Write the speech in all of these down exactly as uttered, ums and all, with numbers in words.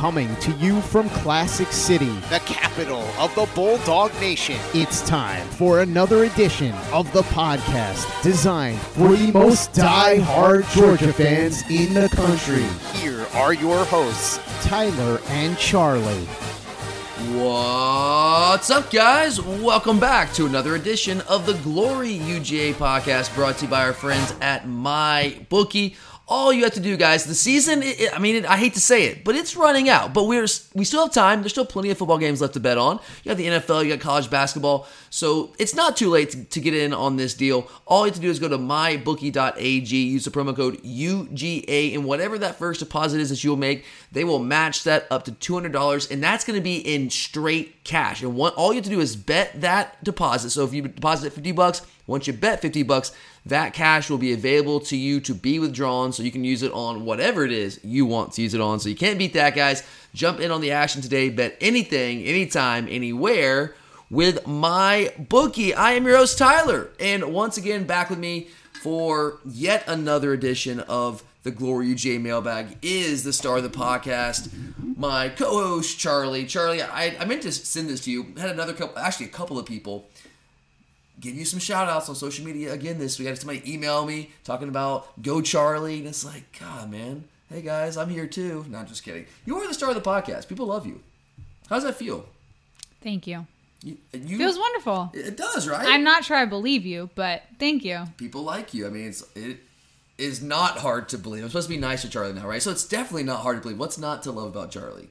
Coming to you from Classic City, the capital of the Bulldog Nation. It's time for another edition of the podcast designed for the most die-hard Georgia fans in the country. Here are your hosts, Tyler and Charlie. What's up, guys? Welcome back to another edition of the Glory U G A podcast, brought to you by our friends at MyBookie. All you have to do, guys, the season, it, I mean, it, I hate to say it, but it's running out. But we're we still have time. There's still plenty of football games left to bet on. You have the N F L, you got college basketball. So it's not too late to, to get in on this deal. All you have to do is go to my bookie dot a g, use the promo code U G A, and whatever that first deposit is that you'll make, they will match that up to two hundred dollars, and that's going to be in straight cash. And what, all you have to do is bet that deposit. So if you deposit fifty bucks, once you bet fifty bucks, that cash will be available to you to be withdrawn so you can use it on whatever it is you want to use it on. So you can't beat that, guys. Jump in on the action today. Bet anything, anytime, anywhere with MyBookie. I am your host, Tyler. And once again, back with me for yet another edition of the Glory U G A Mailbag is the star of the podcast, my co-host, Charlie. Charlie, I, I meant to send this to you. I had another couple, actually a couple of people give you some shout outs on social media again this week. I had somebody email me talking about Go Charlie, and it's like, God, man, hey guys, I'm here too. Not just kidding. You are the star of the podcast. People love you. How does that feel? Thank you. You, you Feels wonderful. It does, right? I'm not sure I believe you, but thank you. People like you. I mean, it's it is not hard to believe. I'm supposed to be nice to Charlie now, right? So it's definitely not hard to believe. What's not to love about Charlie?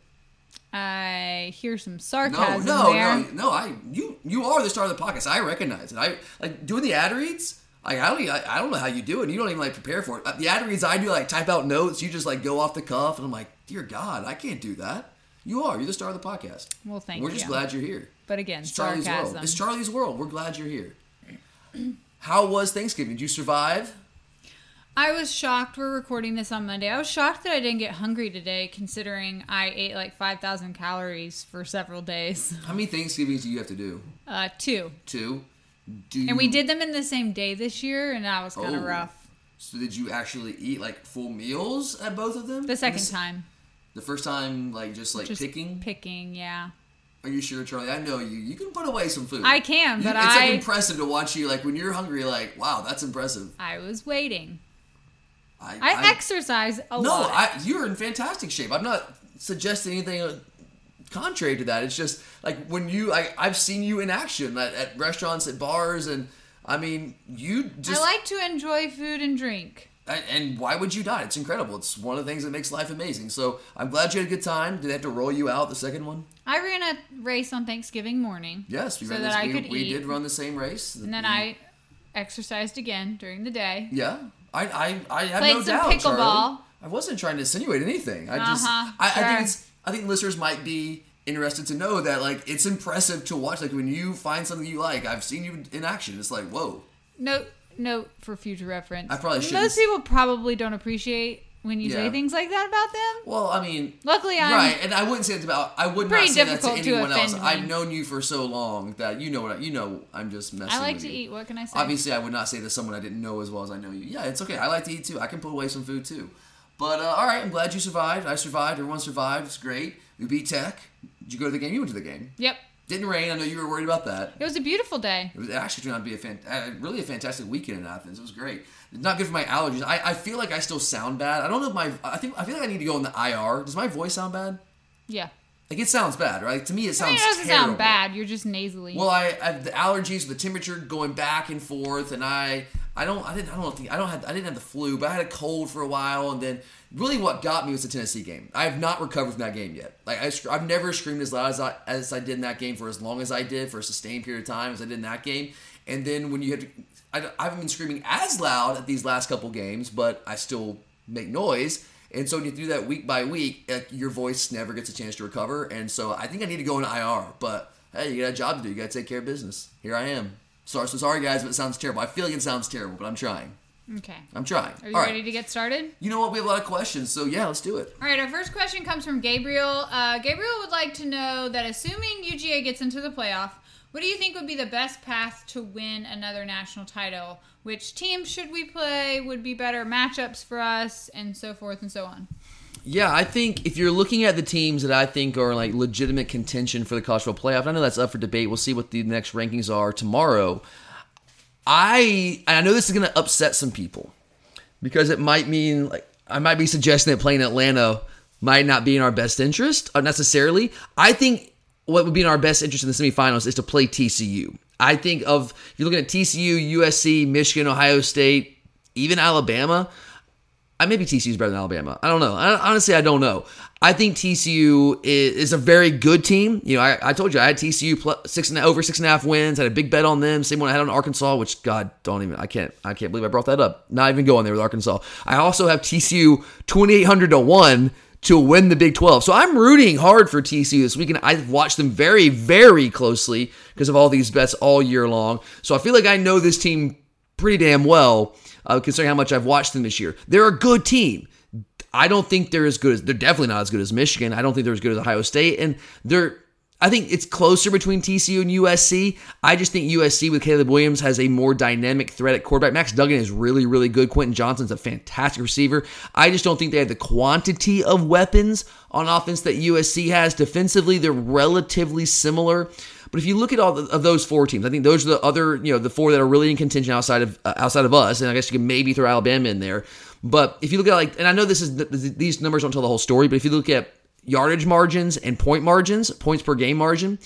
I hear some sarcasm no, no, there. no, no. I you you are the star of the podcast. I recognize it. I like doing the ad reads. Like I don't even, I, I don't know how you do it. You don't even like prepare for it. The ad reads I do, like type out notes. You just like go off the cuff, and I'm like, dear God, I can't do that. You are. You're the star of the podcast. Well, thank We're you. We're just glad you're here. But again, it's Charlie's sarcasm. world. It's Charlie's world. We're glad you're here. How was Thanksgiving? Did you survive? I was shocked. We're recording this on Monday. I was shocked that I didn't get hungry today, considering I ate like five thousand calories for several days. How many Thanksgivings do you have to do? Uh, two. Two? Do you... And we did them in the same day this year, and that was kind of oh. rough. So did you actually eat like full meals at both of them? The second the, time. The first time, like just like just picking? Picking, yeah. Are you sure, Charlie? I know you. You can put away some food. I can, but you, it's I... It's like impressive to watch you, like when you're hungry, like, wow, that's impressive. I was waiting. I, I, I exercise a no, lot. No, I, you're in fantastic shape. I'm not suggesting anything contrary to that. It's just like when you, I, I've seen you in action at, at restaurants, at bars, and I mean, you just. I like to enjoy food and drink. And why would you not? It's incredible. It's one of the things that makes life amazing. So I'm glad you had a good time. Did they have to roll you out the second one? I ran a race on Thanksgiving morning. Yes, we so ran that this. I we, could we eat. did run the same race. And then we, I exercised again during the day. Yeah, I I, I have Played no some doubt, pickleball. Charlie. I wasn't trying to insinuate anything. I just Uh-huh, I, sure. I think it's I think listeners might be interested to know that like it's impressive to watch. Like when you find something you like, I've seen you in action. It's like whoa. Note note for future reference. I probably shouldn't. Most people probably don't appreciate when you Yeah. say things like that about them. Well, I mean, luckily I'm right, and I wouldn't say it about. I would not pretty say that to difficult to anyone else. offend me. I've known you for so long that you know what I, you know. I'm just messing. I like with to you. eat. What can I say? Obviously, I would not say to someone I didn't know as well as I know you. Yeah, it's okay. I like to eat too. I can put away some food too. But uh, all right, I'm glad you survived. I survived. Everyone survived. It's great. We beat Tech. Did you go to the game? You went to the game. Yep. Didn't rain. I know you were worried about that. It was a beautiful day. It was it actually turned out to be a fan, uh, really a fantastic weekend in Athens. It was great. It's not good for my allergies. I, I feel like I still sound bad. I don't know if my I think I feel like I need to go in the I R. Does my voice sound bad? Yeah. Like it sounds bad, right? To me, it sounds I mean, it doesn't terrible. sound bad. You're just nasally. Well, I, I have the allergies, the temperature going back and forth, and I I don't I didn't I don't think I don't have I didn't have the flu, but I had a cold for a while, and then really what got me was the Tennessee game. I have not recovered from that game yet. Like I, I've never screamed as loud as I as I did in that game for as long as I did for a sustained period of time as I did in that game. And then when you had to, I, I haven't been screaming as loud at these last couple games, but I still make noise. And so when you do that week by week, uh, your voice never gets a chance to recover. And so I think I need to go in I R. But hey, you got a job to do. You got to take care of business. Here I am. Sorry, so sorry, guys, if it sounds terrible. I feel like it sounds terrible, but I'm trying. Okay. I'm trying. Are you All ready right. to get started? You know what? We have a lot of questions, so yeah, let's do it. All right, our first question comes from Gabriel. Uh, Gabriel would like to know that assuming U G A gets into the playoff, what do you think would be the best path to win another national title? Which teams should we play? Would be better matchups for us, and so forth and so on. Yeah, I think if you're looking at the teams that I think are like legitimate contention for the college football playoff, I know that's up for debate. We'll see what the next rankings are tomorrow. I I know this is going to upset some people because it might mean like I might be suggesting that playing Atlanta might not be in our best interest uh, necessarily. I think what would be in our best interest in the semifinals is to play T C U. I think of you're looking at T C U, U S C, Michigan, Ohio State, even Alabama. I maybe T C U is better than Alabama. I don't know. I, honestly, I don't know. I think T C U is, is a very good team. You know, I, I told you I had T C U plus six and over six and a half wins. Had a big bet on them. Same one I had on Arkansas. Which God, don't even. I can't. I can't believe I brought that up. Not even going there with Arkansas. I also have T C U twenty-eight hundred to one to win the Big twelve. So I'm rooting hard for T C U this weekend. I've watched them very, very closely because of all these bets all year long. So I feel like I know this team pretty damn well. Uh, considering how much I've watched them this year. They're a good team. I don't think they're as good as, they're definitely not as good as Michigan. I don't think they're as good as Ohio State. And they're, I think it's closer between T C U and U S C. I just think U S C with Caleb Williams has a more dynamic threat at quarterback. Max Duggan is really, really good. Quentin Johnson's a fantastic receiver. I just don't think they have the quantity of weapons on offense that U S C has. Defensively, they're relatively similar. But if you look at all the, of those four teams, I think those are the other, you know, the four that are really in contention outside of uh, outside of us, and I guess you can maybe throw Alabama in there. But if you look at like, and I know this is these numbers don't tell the whole story, but if you look at yardage margins and point margins, points per game margin,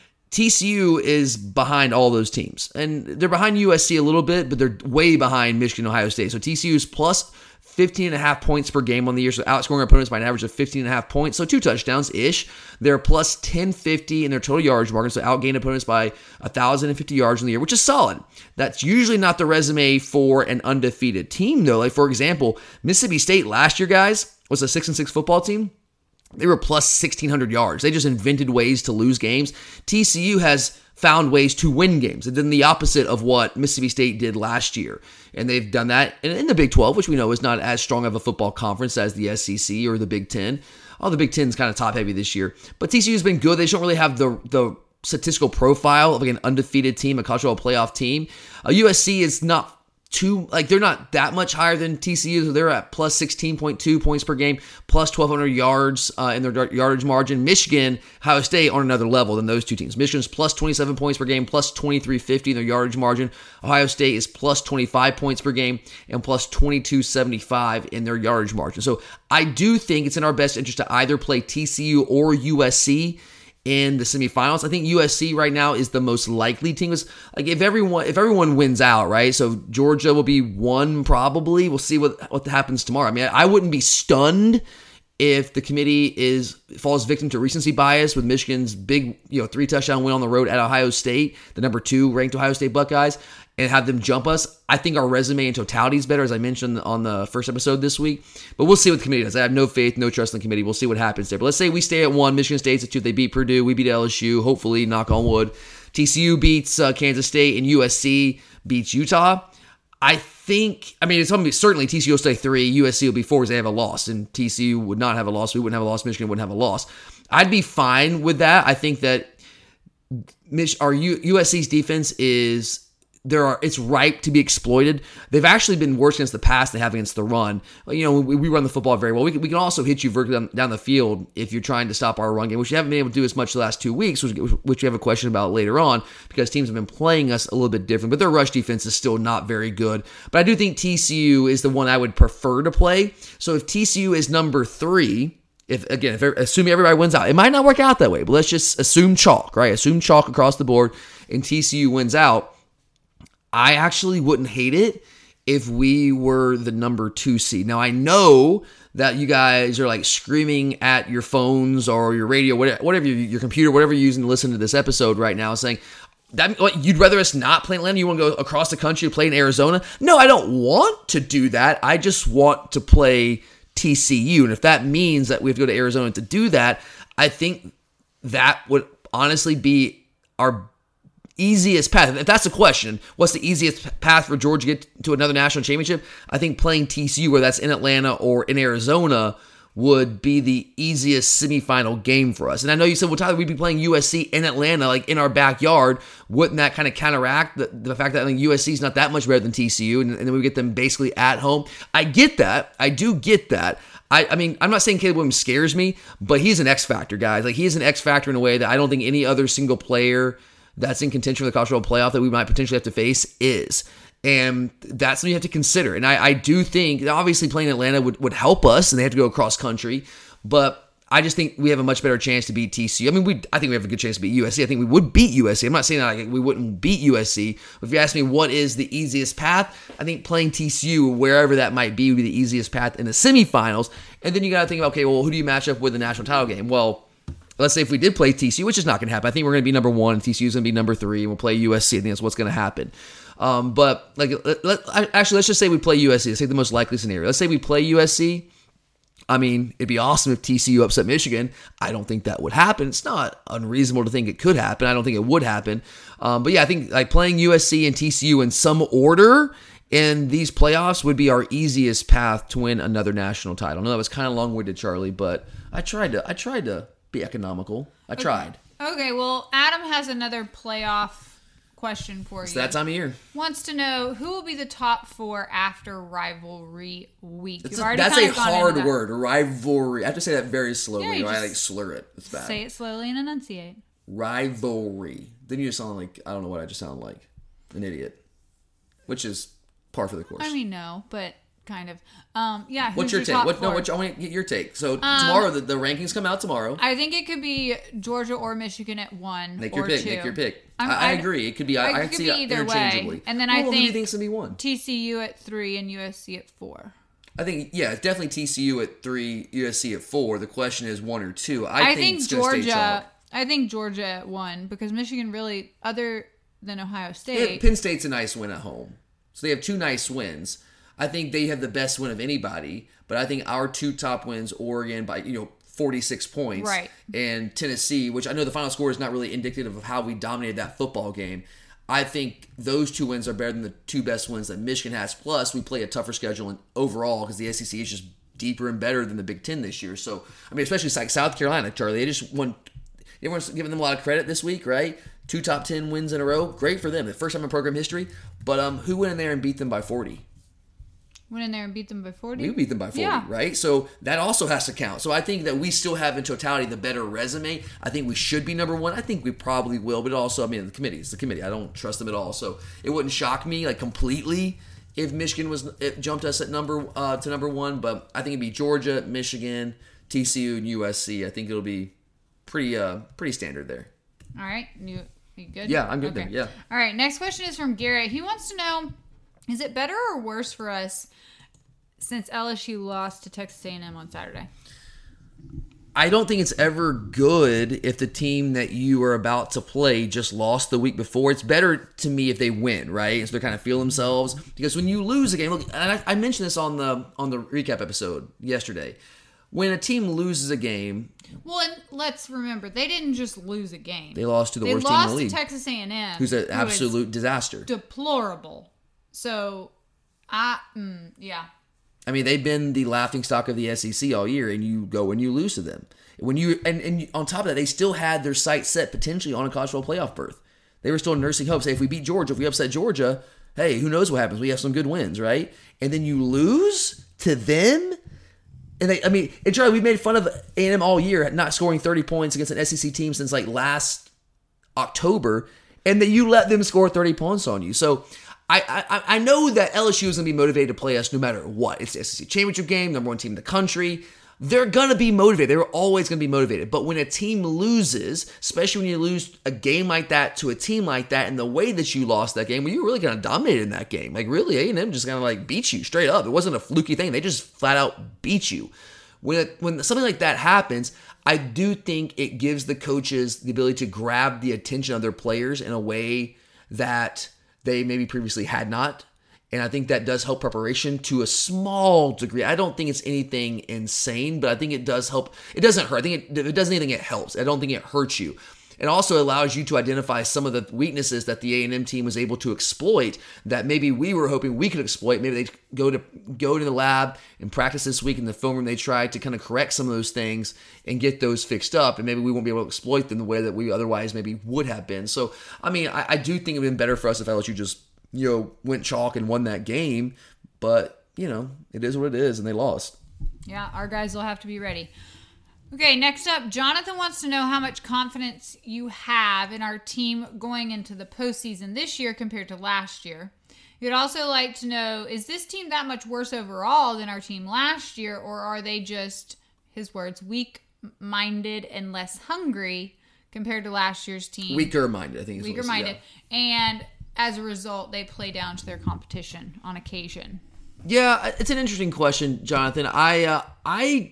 T C U is behind all those teams, and they're behind U S C a little bit, but they're way behind Michigan, Ohio State. So T C U is plus fifteen and a half points per game on the year, so outscoring opponents by an average of fifteen and a half points, so two touchdowns-ish. They're plus ten fifty in their total yardage margin, so outgain opponents by one thousand fifty yards in the year, which is solid. That's usually not the resume for an undefeated team, though. Like, for example, Mississippi State last year, guys, was a six and six football team. They were plus sixteen hundred yards. They just invented ways to lose games. T C U has found ways to win games. It did the opposite of what Mississippi State did last year. And they've done that in, in the Big twelve, which we know is not as strong of a football conference as the S E C or the Big ten. Oh, the Big ten is kind of top-heavy this year. But T C U has been good. They just don't really have the the statistical profile of like an undefeated team, a college football playoff team. Uh, U S C is not too, like, they're not that much higher than T C U. So they're at plus sixteen point two points per game, plus twelve hundred yards uh, in their yardage margin. Michigan, Ohio State on another level than those two teams. Michigan's plus twenty-seven points per game, plus twenty-three fifty in their yardage margin. Ohio State is plus twenty-five points per game and plus twenty-two seventy-five in their yardage margin. So I do think it's in our best interest to either play T C U or U S C in the semifinals. I think U S C right now is the most likely team. Like if everyone if everyone wins out, right? So Georgia will be one probably. We'll see what what happens tomorrow. I mean, I wouldn't be stunned if the committee is falls victim to recency bias with Michigan's big, you know, three touchdown win on the road at Ohio State, the number two ranked Ohio State Buckeyes, and have them jump us. I think our resume in totality is better, as I mentioned on the first episode this week. But we'll see what the committee does. I have no faith, no trust in the committee. We'll see what happens there. But let's say we stay at one. Michigan State's at two. They beat Purdue. We beat L S U. Hopefully, knock on wood. T C U beats uh, Kansas State, and U S C beats Utah. I think, I mean, it's going to be certainly T C U will stay three. U S C will be four because they have a loss, and T C U would not have a loss. We wouldn't have a loss. Michigan wouldn't have a loss. I'd be fine with that. I think that our U S C's defense is there are it's ripe to be exploited. They've actually been worse against the pass than they have against the run. You know, we, we run the football very well. We can, we can also hit you vertically down, down the field if you're trying to stop our run game, which you haven't been able to do as much the last two weeks, which, which you have a question about later on because teams have been playing us a little bit different. But their rush defense is still not very good. But I do think T C U is the one I would prefer to play. So if T C U is number three, If again, if assuming everybody wins out, it might not work out that way, but let's just assume chalk, right? Assume chalk across the board, and T C U wins out. I actually wouldn't hate it if we were the number two seed. Now, I know that you guys are like screaming at your phones or your radio, whatever, your computer, whatever you're using to listen to this episode right now, saying, that, what, you'd rather us not play in Atlanta? You want to go across the country to play in Arizona? No, I don't want to do that. I just want to play T C U. And if that means that we have to go to Arizona to do that, I think that would honestly be our easiest path. If that's the question, what's the easiest path for Georgia to get to another national championship? I think playing T C U, whether that's in Atlanta or in Arizona, would be the easiest semifinal game for us. And I know you said, well, Tyler, we'd be playing U S C in Atlanta, like in our backyard. Wouldn't that kind of counteract the, the fact that I think U S C is not that much better than T C U, and, and then we get them basically at home? I get that. I do get that. I, I mean, I'm not saying Caleb Williams scares me, but he's an X factor, guys. Like, he is an X factor in a way that I don't think any other single player that's in contention for the college football playoff that we might potentially have to face is. And that's something you have to consider. And I, I do think, obviously, playing Atlanta would, would help us, and they have to go across country. But I just think we have a much better chance to beat T C U. I mean, we I think we have a good chance to beat U S C. I think we would beat U S C. I'm not saying that like, we wouldn't beat U S C. But if you ask me what is the easiest path, I think playing T C U, wherever that might be, would be the easiest path in the semifinals. And then you got to think about, okay, well, who do you match up with the national title game? Well, let's say if we did play T C U, which is not going to happen. I think we're going to be number one, and T C U is going to be number three, and we'll play U S C. I think that's what's going to happen. Um, but like, let, let, actually, let's just say we play U S C. Let's take the most likely scenario. Let's say we play U S C. I mean, it'd be awesome if T C U upset Michigan. I don't think that would happen. It's not unreasonable to think it could happen. I don't think it would happen. Um, but yeah, I think like playing U S C and T C U in some order in these playoffs would be our easiest path to win another national title. I know that was kind of long-winded, Charlie, but I tried to. I tried to be economical. I tried. Okay, okay well, Adam has another playoff question for It's you. that time of year. Wants to know who will be the top four after rivalry week. It's You've a, already that's kind a of gone hard into that. word, rivalry. I have to say that very slowly, Yeah, you or I just like slur it. It's bad. Say it slowly and enunciate. Rivalry. Then you just sound like, I don't know what I just sound like. An idiot. Which is par for the course. I mean, no, but kind of. Um, yeah. What's who's your take? top What, no, four? what, I want to get your take. So tomorrow, the, the rankings come out tomorrow. I think it could be Georgia or Michigan at one Make or your pick. two. Make your pick. I'm- I, I I'd- agree. It could be. I, I I could could see be it either interchangeably. way. And then Well, I who do you think think's gonna be one? T C U at three and U S C at four. I think yeah, it's definitely T C U at three, U S C at four. The question is one or two. I, I, think, think, it's gonna stay Georgia. chalk. I think Georgia at one because Michigan really, other than Ohio Yeah, State. Penn State's a nice win at home. So they have two nice wins. I think they have the best win of anybody, but I think our two top wins, Oregon by, you know, forty-six points, Right. and Tennessee, which I know the final score is not really indicative of how we dominated that football game. I think those two wins are better than the two best wins that Michigan has. Plus, we play a tougher schedule in, overall because the S E C is just deeper and better than the Big Ten this year. So, I mean, especially like South Carolina, Charlie, they just won. Everyone's giving them a lot of credit this week, right? Two top ten wins in a row. Great for them. The first time in program history. But um, who went in there and beat them by forty? Went in there and beat them by forty. We beat them by forty, Yeah. right? So that also has to count. So I think that we still have in totality the better resume. I think we should be number one. I think we probably will, but also, I mean, the committee, it's the committee. I don't trust them at all. So it wouldn't shock me like completely if Michigan was it jumped us at number uh, to number one. But I think it'd be Georgia, Michigan, T C U, and U S C. I think it'll be pretty uh pretty standard there. All right. You, you good? Yeah, I'm good there, yeah. All right. Next question is from Garrett. He wants to know, is it better or worse for us since L S U lost to Texas A and M on Saturday? I don't think it's ever good if the team that you are about to play just lost the week before. It's better to me if they win, right? So they kind of feel themselves. Because when you lose a game, look, and I, I mentioned this on the on the recap episode yesterday. When a team loses a game, Well, and let's remember, they didn't just lose a game. they lost to the They worst team in lost the league, to Texas A and M, who's an who is absolute disaster. deplorable. So, I mm, yeah. I mean, they've been the laughingstock of the S E C all year, and you go and you lose to them. When you and, and on top of that, they still had their sights set potentially on a college football playoff berth. They were still nursing hopes. Hey, if we beat Georgia, if we upset Georgia, hey, who knows what happens? We have some good wins, right? And then you lose to them. And they, I mean, and Charlie, we made fun of A and M all year, not scoring thirty points against an S E C team since like last October, and that you let them score thirty points on you. So I, I, I know that L S U is going to be motivated to play us no matter what. It's the S E C championship game, number one team in the country. They're going to be motivated. They're always going to be motivated. But when a team loses, especially when you lose a game like that to a team like that, and the way that you lost that game, well, you were really kind of dominated in that game. Like, really, A and M just kind of like beat you straight up. It wasn't a fluky thing. They just flat out beat you. When it, when something like that happens, I do think it gives the coaches the ability to grab the attention of their players in a way that they maybe previously had not. And I think that does help preparation to a small degree. I don't think it's anything insane, but I think it does help. It doesn't hurt. I think it, if it does anything, it helps. I don't think it hurts you. It also allows you to identify some of the weaknesses that the A and M team was able to exploit that maybe we were hoping we could exploit. Maybe they go to go to the lab and practice this week in the film room. They try to kind of correct some of those things and get those fixed up, and maybe we won't be able to exploit them the way that we otherwise maybe would have been. So, I mean, I, I do think it would have been better for us if L S U just, you know, went chalk and won that game, but, you know, it is what it is, and they lost. Yeah, our guys will have to be ready. Okay, next up, Jonathan wants to know how much confidence you have in our team going into the postseason this year compared to last year. You'd also like to know, is this team that much worse overall than our team last year, or are they just, his words, weak-minded and less hungry compared to last year's team? Weaker-minded, I think. Weaker-minded. Yeah. And as a result, they play down to their competition on occasion. Yeah, it's an interesting question, Jonathan. I, uh, I...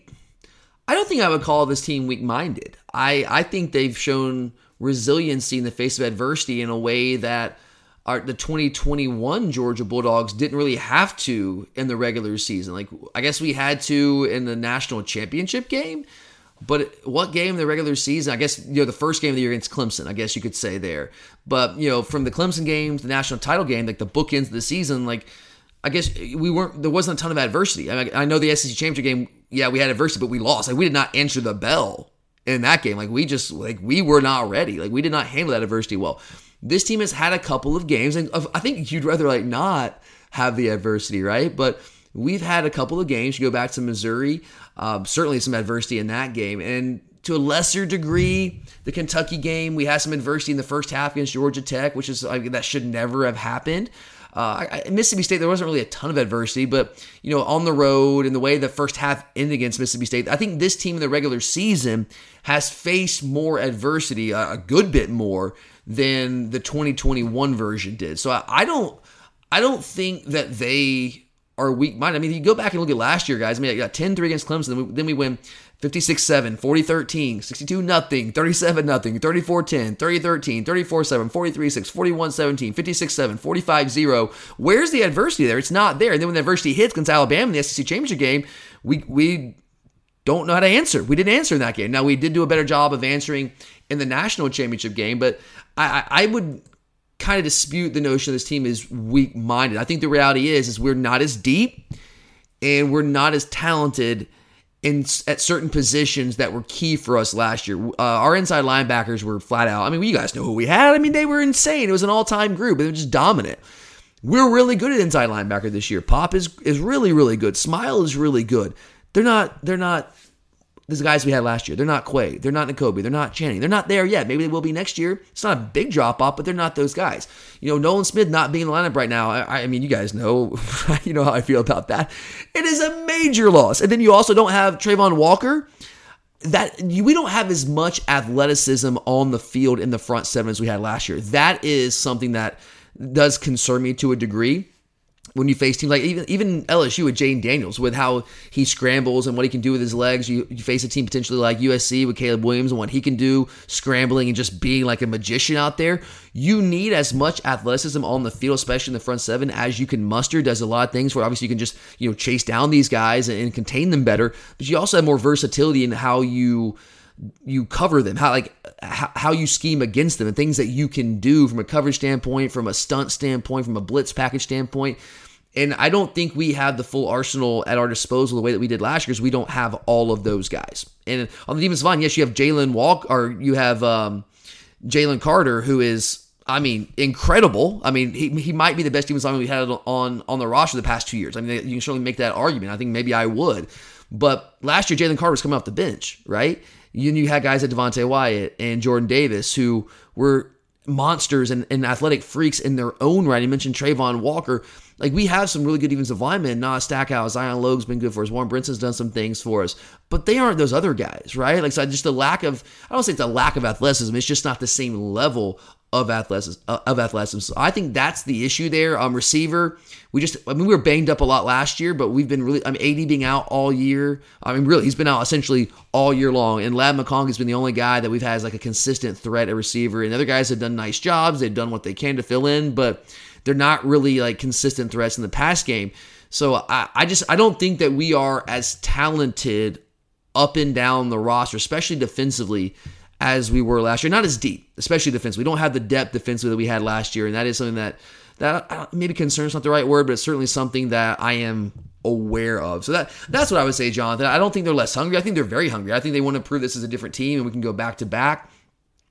I don't think I would call this team weak-minded. I, I think they've shown resiliency in the face of adversity in a way that our, the twenty twenty-one Georgia Bulldogs didn't really have to in the regular season. Like, I guess we had to in the national championship game, but what game in the regular season? I guess, you know, the first game of the year against Clemson, I guess you could say there. But, you know, from the Clemson game to the national title game, like the bookends of the season, like, I guess we weren't, there wasn't a ton of adversity. I, mean, I know the S E C championship game, yeah, we had adversity, but we lost. Like, we did not answer the bell in that game. Like, we just, like, we were not ready. Like, we did not handle that adversity well. This team has had a couple of games, and I think you'd rather, like, not have the adversity, right? But we've had a couple of games. You go back to Missouri, um, certainly some adversity in that game. And to a lesser degree, the Kentucky game, we had some adversity in the first half against Georgia Tech, which is, like, that should never have happened. Uh, I, Mississippi State, there wasn't really a ton of adversity, but, you know, on the road and the way the first half ended against Mississippi State, I think this team in the regular season has faced more adversity, a, a good bit more, than the twenty twenty-one version did. So I, I don't, I don't think that they are weak-minded. I mean, if you go back and look at last year, guys, I mean, I got ten three against Clemson, then we, then we win fifty-six seven, forty thirteen, sixty-two nothing, thirty-seven nothing, thirty-four ten, thirty thirteen, thirty-four seven, forty-three six, forty-one seventeen, fifty-six seven, forty-five zero. Where's the adversity there? It's not there. And then when the adversity hits against Alabama in the S E C championship game, we we don't know how to answer. We didn't answer in that game. Now, we did do a better job of answering in the national championship game, but I, I would kind of dispute the notion this team is weak-minded. I think the reality is, is we're not as deep and we're not as talented in at certain positions that were key for us last year. Uh, our inside linebackers were flat out. I mean, you guys know who we had. I mean, they were insane. It was an all-time group. They were just dominant. We're really good at inside linebacker this year. Pop is is really, really good. Smile is really good. They're not, they're not the guys we had last year. They're not Quay. They're not N'Kobe. They're not Channing. They're not there yet. Maybe they will be next year. It's not a big drop-off, but they're not those guys. You know, Nolan Smith not being in the lineup right now, I, I mean, you guys know, you know how I feel about that. It is a major loss. And then you also don't have Trayvon Walker. That you, we don't have as much athleticism on the field in the front seven as we had last year. That is something that does concern me to a degree. When you face teams like even even L S U with Jaden Daniels, with how he scrambles and what he can do with his legs, you, you face a team potentially like U S C with Caleb Williams and what he can do scrambling and just being like a magician out there. You need as much athleticism on the field, especially in the front seven, as you can muster. Does a lot of things where obviously you can just, you know, chase down these guys and, and contain them better, but you also have more versatility in how you you cover them, how like how, how you scheme against them, and things that you can do from a coverage standpoint, from a stunt standpoint, from a blitz package standpoint. And I don't think we have the full arsenal at our disposal the way that we did last year, because we don't have all of those guys. And on the defensive line, yes, you have Jalen Walk, or you have um, Jalen Carter, who is, I mean, incredible. I mean, he he might be the best defensive lineman we had on on the roster the past two years. I mean, you can certainly make that argument. I think maybe I would. But last year, Jalen Carter was coming off the bench, right? You, you had guys like Devontae Wyatt and Jordan Davis who were monsters and, and athletic freaks in their own right. You mentioned Trayvon Walker. Like, we have some really good defensive linemen. Noah Stackhouse, Zion Logue's been good for us. Warren Brinson's done some things for us. But they aren't those other guys, right? Like, so just the lack of, I don't say it's a lack of athleticism. It's just not the same level of athleticism. Of athleticism. So I think that's the issue there. Um, receiver, we just, I mean, we were banged up a lot last year, but we've been really, I mean, A D being out all year. I mean, really, he's been out essentially all year long. And Lab McCong has been the only guy that we've had as like a consistent threat at receiver. And other guys have done nice jobs. They've done what they can to fill in, but they're not really like consistent threats in the pass game. So I, I just, I don't think that we are as talented up and down the roster, especially defensively, as we were last year. Not as deep, especially defensively. We don't have the depth defensively that we had last year, and that is something that, that maybe concern is not the right word, but it's certainly something that I am aware of. So that that's what I would say, Jonathan. I don't think they're less hungry. I think they're very hungry. I think they want to prove this is a different team, and we can go back to back.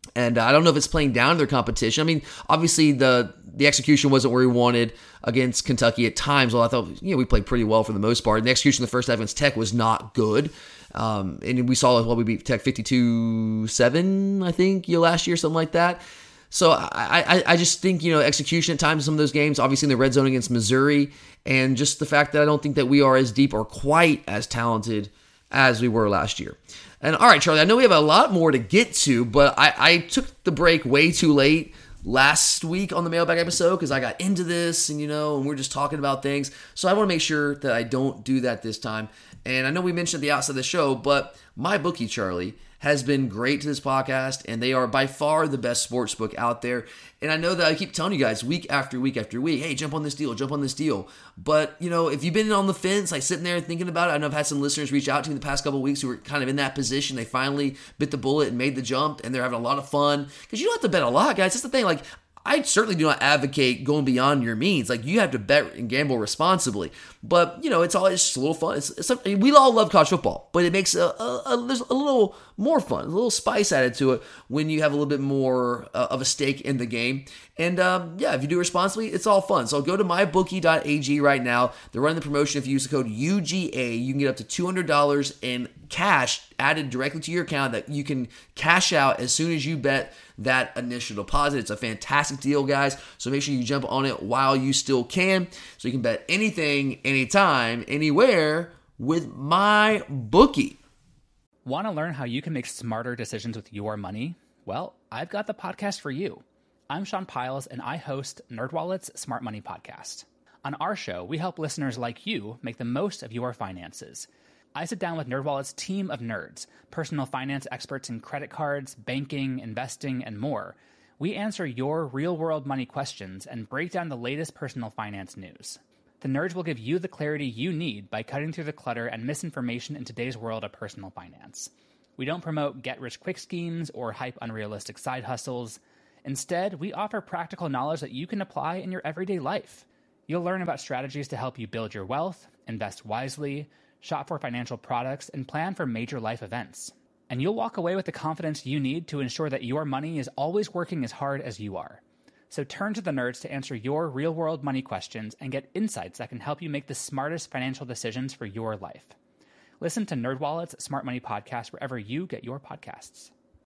And I don't know if it's playing down to their competition. I mean, obviously the the execution wasn't where we wanted against Kentucky at times. Well, I thought, you know, we played pretty well for the most part. And the execution in the first half against Tech was not good. Um, and we saw, well, we beat Tech fifty-two seven, I think, you know, last year, something like that. So I, I I just think, you know, execution at times in some of those games, obviously in the red zone against Missouri, and just the fact that I don't think that we are as deep or quite as talented as we were last year. And all right, Charlie, I know we have a lot more to get to, but I, I took the break way too late last week on the mailbag episode because I got into this and, you know, and we're just talking about things. So I want to make sure that I don't do that this time. And I know we mentioned at the outset of the show, but MyBookie, Charlie, has been great to this podcast, and they are by far the best sports book out there. And I know that I keep telling you guys week after week after week, hey, jump on this deal, jump on this deal. But, you know, if you've been on the fence, like sitting there thinking about it, I know I've had some listeners reach out to me the past couple of weeks who were kind of in that position. They finally bit the bullet and made the jump, and they're having a lot of fun. Because you don't have to bet a lot, guys. That's the thing. Like, I certainly do not advocate going beyond your means. Like, you have to bet and gamble responsibly. But, you know, it's all it's just a little fun. It's, it's, I mean, we all love college football, but it makes a, a, a, there's a little more fun, a little spice added to it when you have a little bit more uh, of a stake in the game. And, um, yeah, if you do responsibly, it's all fun. So go to my bookie dot a g right now. They're running the promotion. If you use the code U G A, you can get up to two hundred dollars in cash added directly to your account that you can cash out as soon as you bet that initial deposit. It's a fantastic deal, guys. So make sure you jump on it while you still can, so you can bet anything, anytime, anywhere with MyBookie. Want to learn how you can make smarter decisions with your money? Well, I've got the podcast for you. I'm Sean Piles, and I host NerdWallet's Smart Money Podcast. On our show, we help listeners like you make the most of your finances. I sit down with NerdWallet's team of nerds, personal finance experts in credit cards, banking, investing, and more. We answer your real-world money questions and break down the latest personal finance news. The nerds will give you the clarity you need by cutting through the clutter and misinformation in today's world of personal finance. We don't promote get-rich-quick schemes or hype unrealistic side hustles. Instead, we offer practical knowledge that you can apply in your everyday life. You'll learn about strategies to help you build your wealth, invest wisely, shop for financial products, and plan for major life events. And you'll walk away with the confidence you need to ensure that your money is always working as hard as you are. So turn to the nerds to answer your real-world money questions and get insights that can help you make the smartest financial decisions for your life. Listen to NerdWallet's Smart Money Podcast wherever you get your podcasts.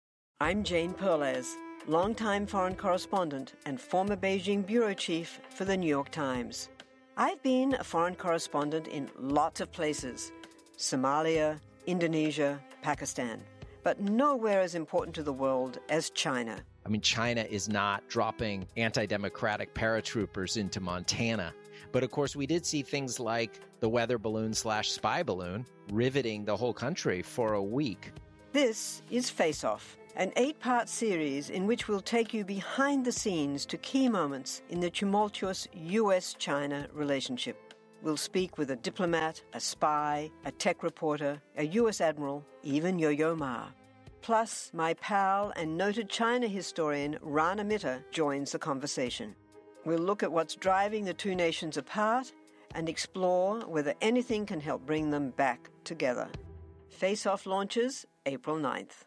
I'm Jane Perlez, longtime foreign correspondent and former Beijing bureau chief for the New York Times. I've been a foreign correspondent in lots of places: Somalia, Indonesia, Pakistan, but nowhere as important to the world as China. I mean, China is not dropping anti-democratic paratroopers into Montana. But of course, we did see things like the weather balloon slash spy balloon riveting the whole country for a week. This is Face Off, an eight-part series in which we'll take you behind the scenes to key moments in the tumultuous U S China relationship. We'll speak with a diplomat, a spy, a tech reporter, a U S admiral, even Yo-Yo Ma. Plus, my pal and noted China historian Rana Mitter joins the conversation. We'll look at what's driving the two nations apart and explore whether anything can help bring them back together. Face Off launches April ninth.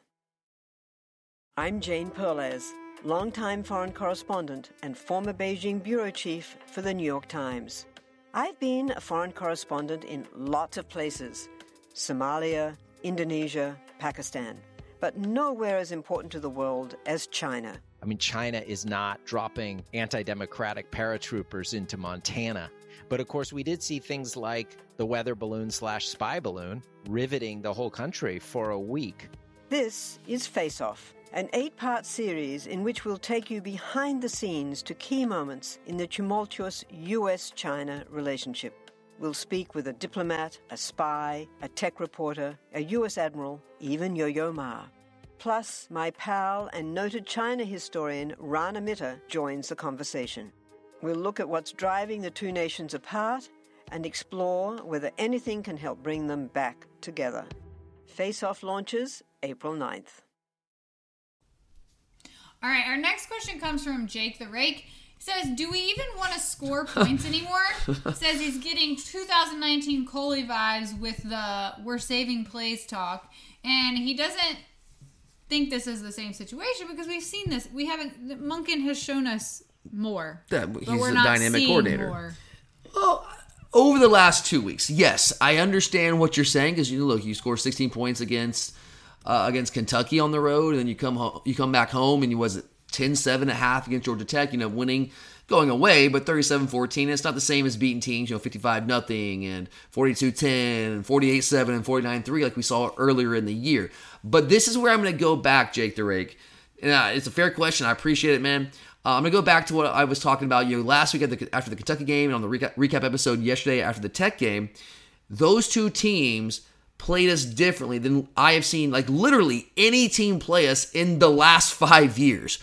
I'm Jane Perlez, longtime foreign correspondent and former Beijing bureau chief for the New York Times. I've been a foreign correspondent in lots of places: Somalia, Indonesia, Pakistan, but nowhere as important to the world as China. I mean, China is not dropping anti-democratic paratroopers into Montana. But of course, we did see things like the weather balloon slash spy balloon riveting the whole country for a week. This is Face Off, an eight-part series in which we'll take you behind the scenes to key moments in the tumultuous U S China relationship. We'll speak with a diplomat, a spy, a tech reporter, a U S admiral, even Yo-Yo Ma. Plus, my pal and noted China historian Rana Mitter joins the conversation. We'll look at what's driving the two nations apart and explore whether anything can help bring them back together. Face Off launches April ninth. All right, our next question comes from Jake the Rake. He says, do we even want to score points anymore? Says he's getting two thousand nineteen Coley vibes with the we're saving plays talk. And he doesn't think this is the same situation because we've seen this. We haven't. Monken has shown us more. Yeah, but he's we're a not dynamic seeing coordinator. More. Well, over the last two weeks, yes, I understand what you're saying because you look, you score sixteen points against uh, against Kentucky on the road, and then you come home, you come back home, and you was it ten seven at half against Georgia Tech. You know, winning. Going away, but thirty-seven fourteen, it's not the same as beating teams, you know, fifty-five nothing and forty-two ten and forty-eight seven and forty-nine three like we saw earlier in the year. But this is where I'm going to go back, Jake the Rake. And, uh, it's a fair question. I appreciate it, man. Uh, I'm going to go back to what I was talking about, you know, last week at the, after the Kentucky game and on the recap, recap episode yesterday after the Tech game. Those two teams played us differently than I have seen, like, literally any team play us in the last five years.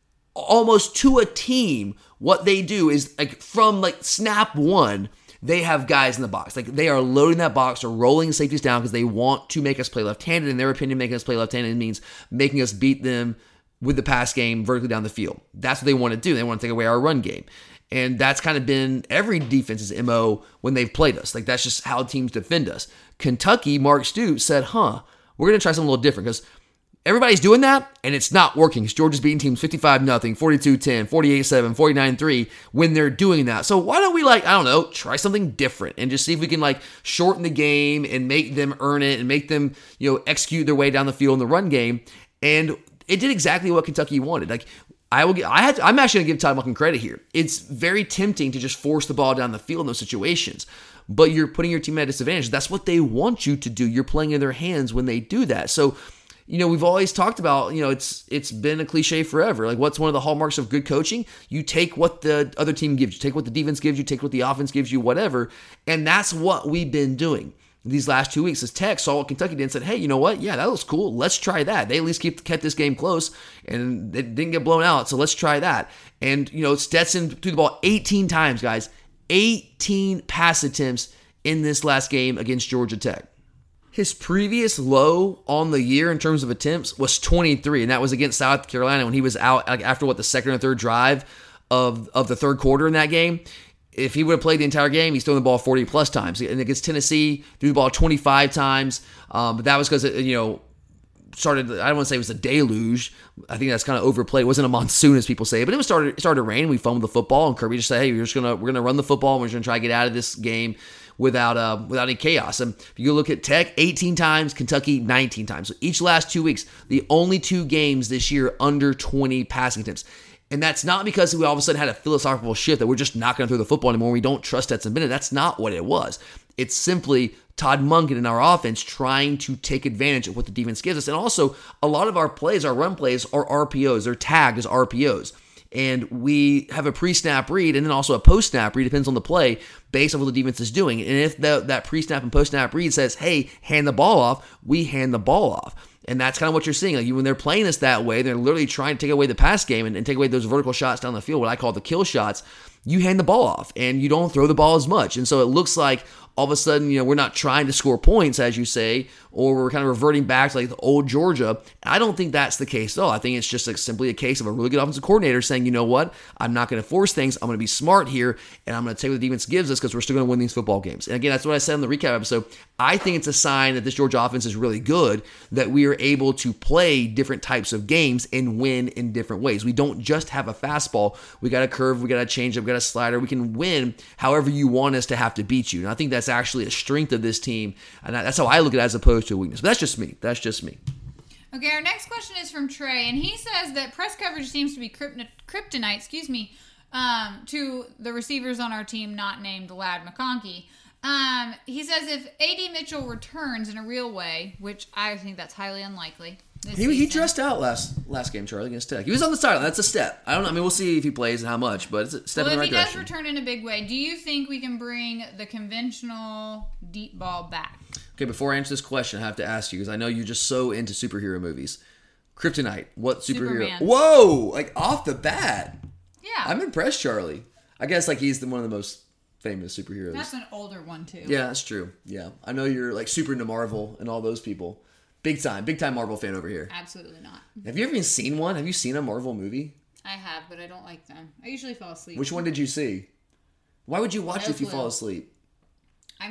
Almost to a team, what they do is like from like snap one, they have guys in the box. Like they are loading that box or rolling safeties down because they want to make us play left-handed. In their opinion, making us play left-handed means making us beat them with the pass game vertically down the field. That's what they want to do. They want to take away our run game. And that's kind of been every defense's M O when they've played us. Like that's just how teams defend us. Kentucky, Mark Stoops said, huh, we're going to try something a little different because everybody's doing that, and it's not working. Georgia's beating teams fifty-five nothing, forty-two ten, forty-eight seven, forty-nine three when they're doing that. So why don't we, like, I don't know, try something different and just see if we can, like, shorten the game and make them earn it and make them, you know, execute their way down the field in the run game. And it did exactly what Kentucky wanted. Like, I will. Get, I had. To, I'm actually gonna give Todd Monken credit here. It's very tempting to just force the ball down the field in those situations, but you're putting your team at a disadvantage. That's what they want you to do. You're playing in their hands when they do that. So, you know, we've always talked about, you know, it's it's been a cliche forever. Like, what's one of the hallmarks of good coaching? You take what the other team gives you, take what the defense gives you, take what the offense gives you, whatever. And that's what we've been doing these last two weeks. As Tech saw what Kentucky did and said, hey, you know what? Yeah, that was cool. Let's try that. They at least keep, kept this game close and it didn't get blown out. So let's try that. And, you know, Stetson threw the ball eighteen times, guys. eighteen pass attempts in this last game against Georgia Tech. His previous low on the year in terms of attempts was twenty-three, and that was against South Carolina when he was out after, what, the second or third drive of, of the third quarter in that game. If he would have played the entire game, he's thrown the ball forty-plus times. And against Tennessee, threw the ball twenty-five times, um, but that was because, you know, started, I don't want to say it was a deluge. I think that's kind of overplayed. It wasn't a monsoon, as people say, but it was started, it started to rain. We fumbled the football, and Kirby just said, hey, we're just gonna, we're going to run the football, and we're just going to try to get out of this game without uh, without any chaos. And if you look at Tech, eighteen times, Kentucky, nineteen times. So each last two weeks, the only two games this year under twenty passing attempts. And that's not because we all of a sudden had a philosophical shift that we're just not going to throw the football anymore. We don't trust Stetson Bennett. That's not what it was. It's simply Todd Monken and our offense trying to take advantage of what the defense gives us. And also, a lot of our plays, our run plays, are R P Os. They're tagged as R P Os. And we have a pre-snap read and then also a post-snap read, depends on the play, based on what the defense is doing. And if the, that pre-snap and post-snap read says, hey, hand the ball off, we hand the ball off. And that's kind of what you're seeing. Like, when they're playing us that way, they're literally trying to take away the pass game and, and take away those vertical shots down the field, what I call the kill shots. You hand the ball off, and you don't throw the ball as much. And so it looks like all of a sudden, you know, we're not trying to score points, as you say, or we're kind of reverting back to like the old Georgia. I don't think that's the case at all. I think it's just like simply a case of a really good offensive coordinator saying, you know what, I'm not going to force things. I'm going to be smart here, and I'm going to take what the defense gives us because we're still going to win these football games. And again, that's what I said in the recap episode. I think it's a sign that this Georgia offense is really good, that we are able to play different types of games and win in different ways. We don't just have a fastball. We got a curve. We got a changeup. We got a slider. We can win however you want us to have to beat you. And I think that's actually a strength of this team, and that's how I look at it as opposed to a weakness. But that's just me. That's just me. Okay, our next question is from Trey, and he says that press coverage seems to be krypton- kryptonite, excuse me, um, to the receivers on our team not named Ladd McConkey. Um, he says if A D Mitchell returns in a real way, which I think that's highly unlikely. He, he dressed out last last game, Charlie, against Tech. He was on the sideline. That's a step. I don't know. I mean, we'll see if he plays and how much, but it's a step well, in the right direction. Well, if direction. he does return in a big way, do you think we can bring the conventional deep ball back? Okay, before I answer this question, I have to ask you, because I know you're just so into superhero movies. Kryptonite. What superhero? Superman. Whoa! Like, off the bat. Yeah. I'm impressed, Charlie. I guess, like, he's the, one of the most famous superheroes. That's an older one, too. Yeah, that's true. Yeah. I know you're, like, super into Marvel and all those people. Big time. Big time Marvel fan over here. Absolutely not. Have you ever even seen one? Have you seen a Marvel movie? I have, but I don't like them. I usually fall asleep. Which one did you see? Why would you watch No it if you clue. fall asleep? I mean,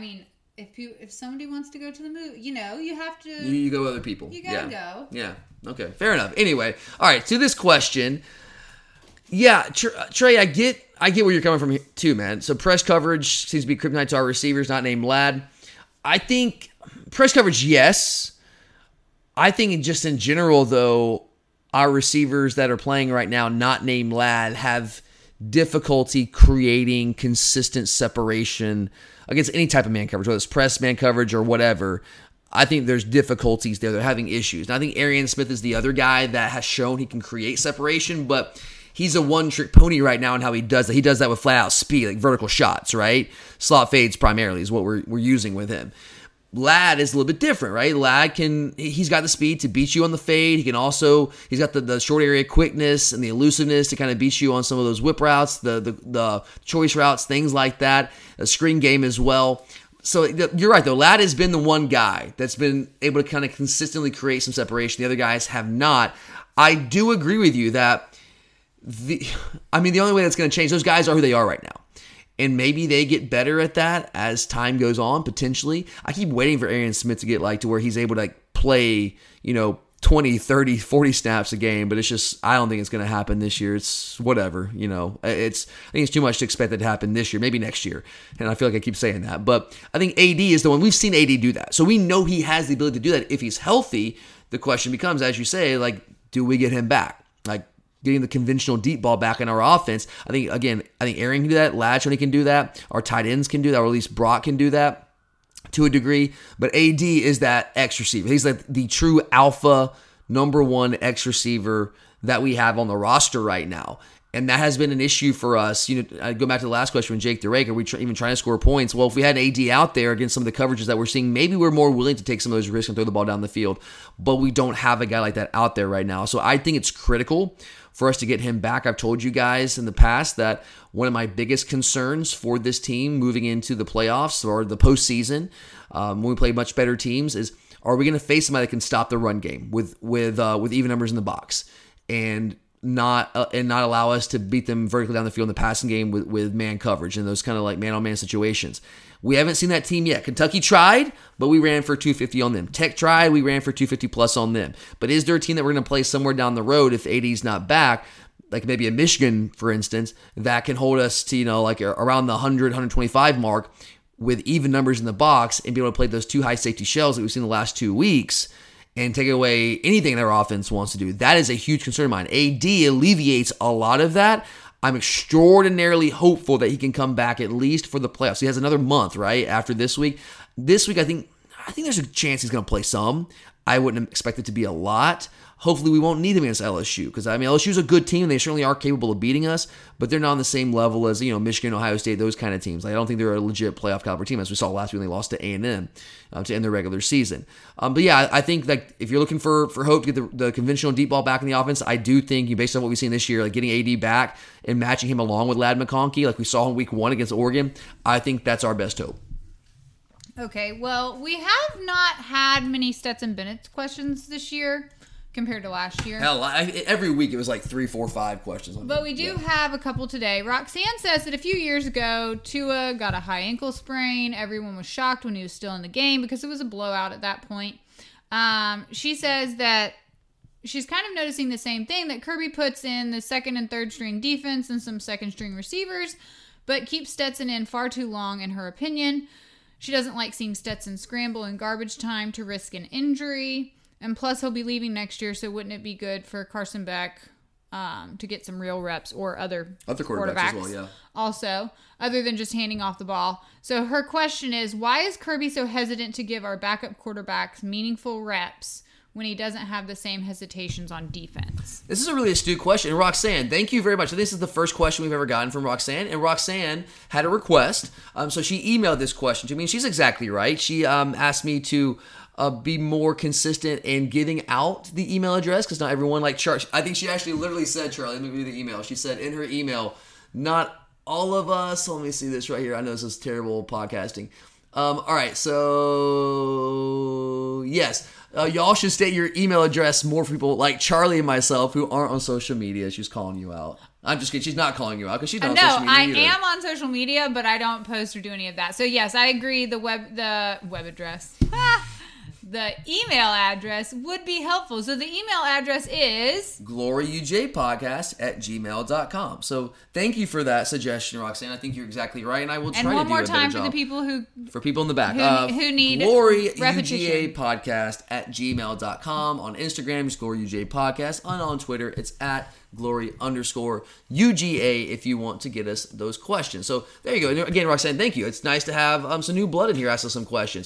if you if somebody wants to go to the movie, you know, you have to. You, you go with other people. You gotta yeah. go. Yeah. Okay. Fair enough. Anyway, all right. To this question, yeah, Trey, I get, I get where you're coming from here too, man. So press coverage seems to be kryptonite to our receivers, not named Ladd. I think press coverage, yes. I think just in general, though, our receivers that are playing right now, not named Ladd, have difficulty creating consistent separation against any type of man coverage, whether it's press man coverage or whatever. I think there's difficulties there. They're having issues. And I think Arian Smith is the other guy that has shown he can create separation, but he's a one-trick pony right now in how he does that. He does that with flat-out speed, like vertical shots, right? Slot fades primarily is what we're we're using with him. Ladd is a little bit different, right? Ladd can, he's got the speed to beat you on the fade. He can also, he's got the, the short area quickness and the elusiveness to kind of beat you on some of those whip routes, the the, the choice routes, things like that. A screen game as well. So you're right, though. Ladd has been the one guy that's been able to kind of consistently create some separation. The other guys have not. I do agree with you that the, I mean, the only way that's going to change, those guys are who they are right now. And maybe they get better at that as time goes on, potentially. I keep waiting for Arian Smith to get like to where he's able to like play, you know, twenty, thirty, forty snaps a game, but it's just, I don't think it's going to happen this year. It's whatever, you know, it's, I think it's too much to expect that to happen this year, maybe next year. And I feel like I keep saying that, but I think A D is the one. We've seen A D do that. So we know he has the ability to do that if he's healthy. The question becomes, as you say, like, do we get him back? Like, getting the conventional deep ball back in our offense. I think, again, I think Aaron can do that. Ladd can do that. Our tight ends can do that, or at least Brock can do that to a degree. But A D is that X receiver. He's like the true alpha number one X receiver that we have on the roster right now. And that has been an issue for us. You know, I go back to the last question with Jake DeRake. Are we tr- even trying to score points? Well, if we had A D out there against some of the coverages that we're seeing, maybe we're more willing to take some of those risks and throw the ball down the field. But we don't have a guy like that out there right now. So I think it's critical for us to get him back. I've told you guys in the past that one of my biggest concerns for this team moving into the playoffs or the postseason, um, when we play much better teams, is are we going to face somebody that can stop the run game with with uh, with even numbers in the box and not uh, and not allow us to beat them vertically down the field in the passing game with, with man coverage and those kind of like man-on-man situations. We haven't seen that team yet. Kentucky tried, but we ran for two fifty on them. Tech tried, we ran for two fifty plus on them. But is there a team that we're going to play somewhere down the road if A D's not back, like maybe a Michigan, for instance, that can hold us to, you know, like around the one hundred, one twenty-five mark with even numbers in the box and be able to play those two high safety shells that we've seen the last two weeks and take away anything their offense wants to do? That is a huge concern of mine. A D alleviates a lot of that. I'm extraordinarily hopeful that he can come back at least for the playoffs. He has another month, right, after this week. This week, I think I think there's a chance he's going to play some. I wouldn't expect it to be a lot. Hopefully, we won't need him against L S U because, I mean, L S U's a good team. They certainly are capable of beating us, but they're not on the same level as, you know, Michigan, Ohio State, those kind of teams. Like, I don't think they're a legit playoff caliber team, as we saw last week when they lost to A and M uh, to end their regular season. Um, but, yeah, I think that if you're looking for for hope to get the, the conventional deep ball back in the offense, I do think, you based on what we've seen this year, like getting A D back and matching him along with Ladd McConkey, like we saw in week one against Oregon, I think that's our best hope. Okay, well, we have not had many Stetson Bennett questions this year compared to last year. Hell, I, every week it was like three, four, five questions. On but we do yeah. have a couple today. Roxanne says that a few years ago, Tua got a high ankle sprain. Everyone was shocked when he was still in the game because it was a blowout at that point. Um, she says that she's kind of noticing the same thing, that Kirby puts in the second and third string defense and some second string receivers, but keeps Stetson in far too long in her opinion. She doesn't like seeing Stetson scramble in garbage time to risk an injury. And plus, he'll be leaving next year, so wouldn't it be good for Carson Beck um, to get some real reps or other, other quarterbacks, quarterbacks as well, yeah. Also, other than just handing off the ball. So her question is, why is Kirby so hesitant to give our backup quarterbacks meaningful reps when he doesn't have the same hesitations on defense? This is a really astute question. And Roxanne, thank you very much. This is the first question we've ever gotten from Roxanne. And Roxanne had a request. Um, so she emailed this question to me. And she's exactly right. She um, asked me to uh, be more consistent in giving out the email address because not everyone, like Charlie, I think she actually literally said, Charlie, let me read the email. She said in her email, not all of us, let me see this right here. I know this is terrible podcasting. Um, all right, so yes, uh, y'all should state your email address more for people like Charlie and myself who aren't on social media. She's calling you out. I'm just kidding. She's not calling you out because she's not Uh, on no, social media I either. am on social media, but I don't post or do any of that. So yes, I agree. The web, the web address, the email address would be helpful. So the email address is gloryujpodcast at gmail dot com. So thank you for that suggestion, Roxanne. I think you're exactly right, and I will try and to one do more a better time for job. the people who For people in the back. Who- uh, who need Glory repetition. U G A Podcast at gmail dot com. On Instagram, it's Glory U G A Podcast. And on Twitter, it's at Glory underscore U G A if you want to get us those questions. So there you go. And again, Roxanne, thank you. It's nice to have um, some new blood in here asking us some questions.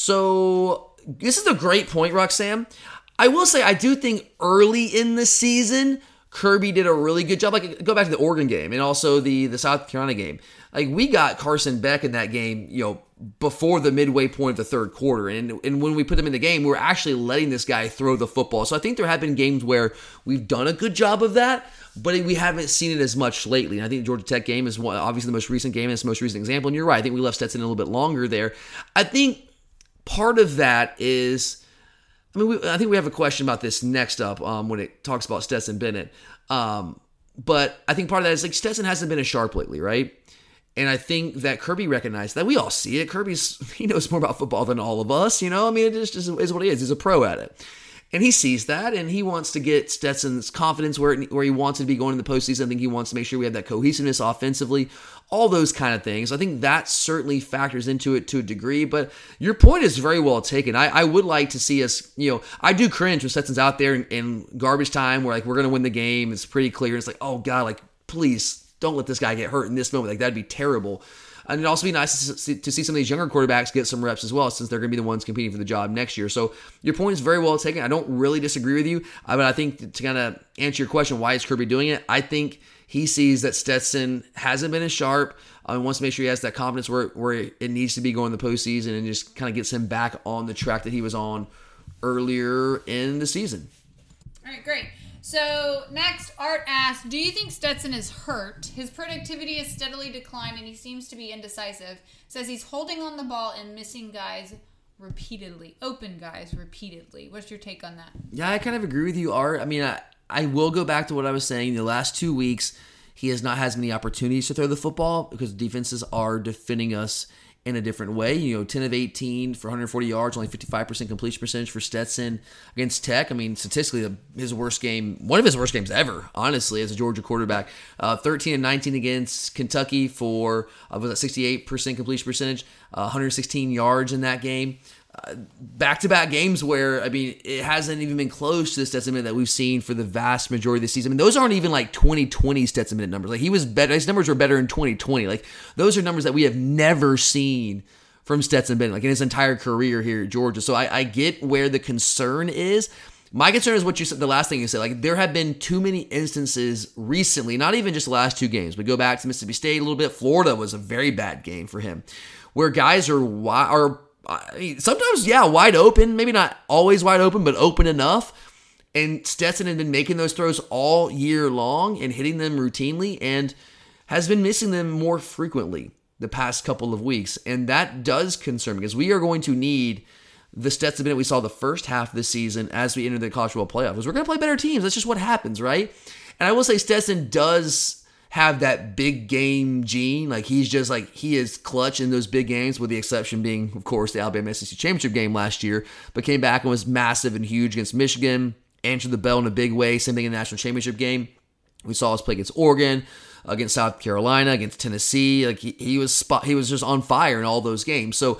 So this is a great point, Roxanne. I will say I do think early in the season, Kirby did a really good job. Like, go back to the Oregon game and also the, the South Carolina game. Like, we got Carson Beck in that game, you know, before the midway point of the third quarter. And, and when we put him in the game, we were actually letting this guy throw the football. So I think there have been games where we've done a good job of that, but we haven't seen it as much lately. And I think the Georgia Tech game is one, obviously the most recent game, and it's the most recent example. And you're right. I think we left Stetson a little bit longer there. I think part of that is, I mean, we, I think we have a question about this next up um, when it talks about Stetson Bennett. Um, but I think part of that is like Stetson hasn't been as sharp lately, right? And I think that Kirby recognized that. We all see it. Kirby's, he knows more about football than all of us, you know? I mean, it just is what he is. He's a pro at it. And he sees that, and he wants to get Stetson's confidence where it, where he wants to be going in the postseason. I think he wants to make sure we have that cohesiveness offensively, all those kind of things. I think that certainly factors into it to a degree, but your point is very well taken. I, I would like to see us, you know, I do cringe when Stetson's out there in, in garbage time where, like, we're going to win the game. It's pretty clear. It's like, oh, God, like, please don't let this guy get hurt in this moment. Like, that'd be terrible. And it'd also be nice to see, to see some of these younger quarterbacks get some reps as well, since they're going to be the ones competing for the job next year. So your point is very well taken. I don't really disagree with you, uh, but I think to kind of answer your question, why is Kirby doing it? I think he sees that Stetson hasn't been as sharp uh, and wants to make sure he has that confidence where, where it needs to be going in the postseason, and just kind of gets him back on the track that he was on earlier in the season. All right, great. So next, Art asks, do you think Stetson is hurt? His productivity has steadily declined and he seems to be indecisive. Says he's holding on the ball and missing guys repeatedly, open guys repeatedly. What's your take on that? Yeah, I kind of agree with you, Art. I mean, I, I will go back to what I was saying. The last two weeks, he has not had as many opportunities to throw the football because defenses are defending us in a different way. You know, ten of eighteen for one hundred forty yards, only fifty-five percent completion percentage for Stetson against Tech. I mean, statistically, the, his worst game, one of his worst games ever, honestly, as a Georgia quarterback. Uh, thirteen and nineteen against Kentucky for, uh, was that sixty-eight percent completion percentage, uh, one hundred sixteen yards in that game. Uh, back-to-back games where, I mean, it hasn't even been close to the Stetson Bennett that we've seen for the vast majority of the season. I mean, those aren't even like twenty twenty Stetson Bennett numbers. Like, he was better. His numbers were better in twenty twenty. Like, those are numbers that we have never seen from Stetson Bennett, like in his entire career here at Georgia. So I, I get where the concern is. My concern is what you said, the last thing you said. Like, there have been too many instances recently, not even just the last two games, but go back to Mississippi State a little bit. Florida was a very bad game for him, where guys are are I mean, sometimes, yeah, wide open, maybe not always wide open, but open enough. And Stetson had been making those throws all year long and hitting them routinely, and has been missing them more frequently the past couple of weeks. And that does concern me, because we are going to need the Stetson Bennett we saw the first half of the season as we enter the college football playoffs. Because we're going to play better teams. That's just what happens, right? And I will say Stetson does have that big game gene. Like, he's just like, he is clutch in those big games, with the exception being, of course, the Alabama S E C championship game last year, but came back and was massive and huge against Michigan, answered the bell in a big way. Same thing in the national championship game. We saw us play against Oregon, against South Carolina, against Tennessee. Like, he, he was spot, he was just on fire in all those games. So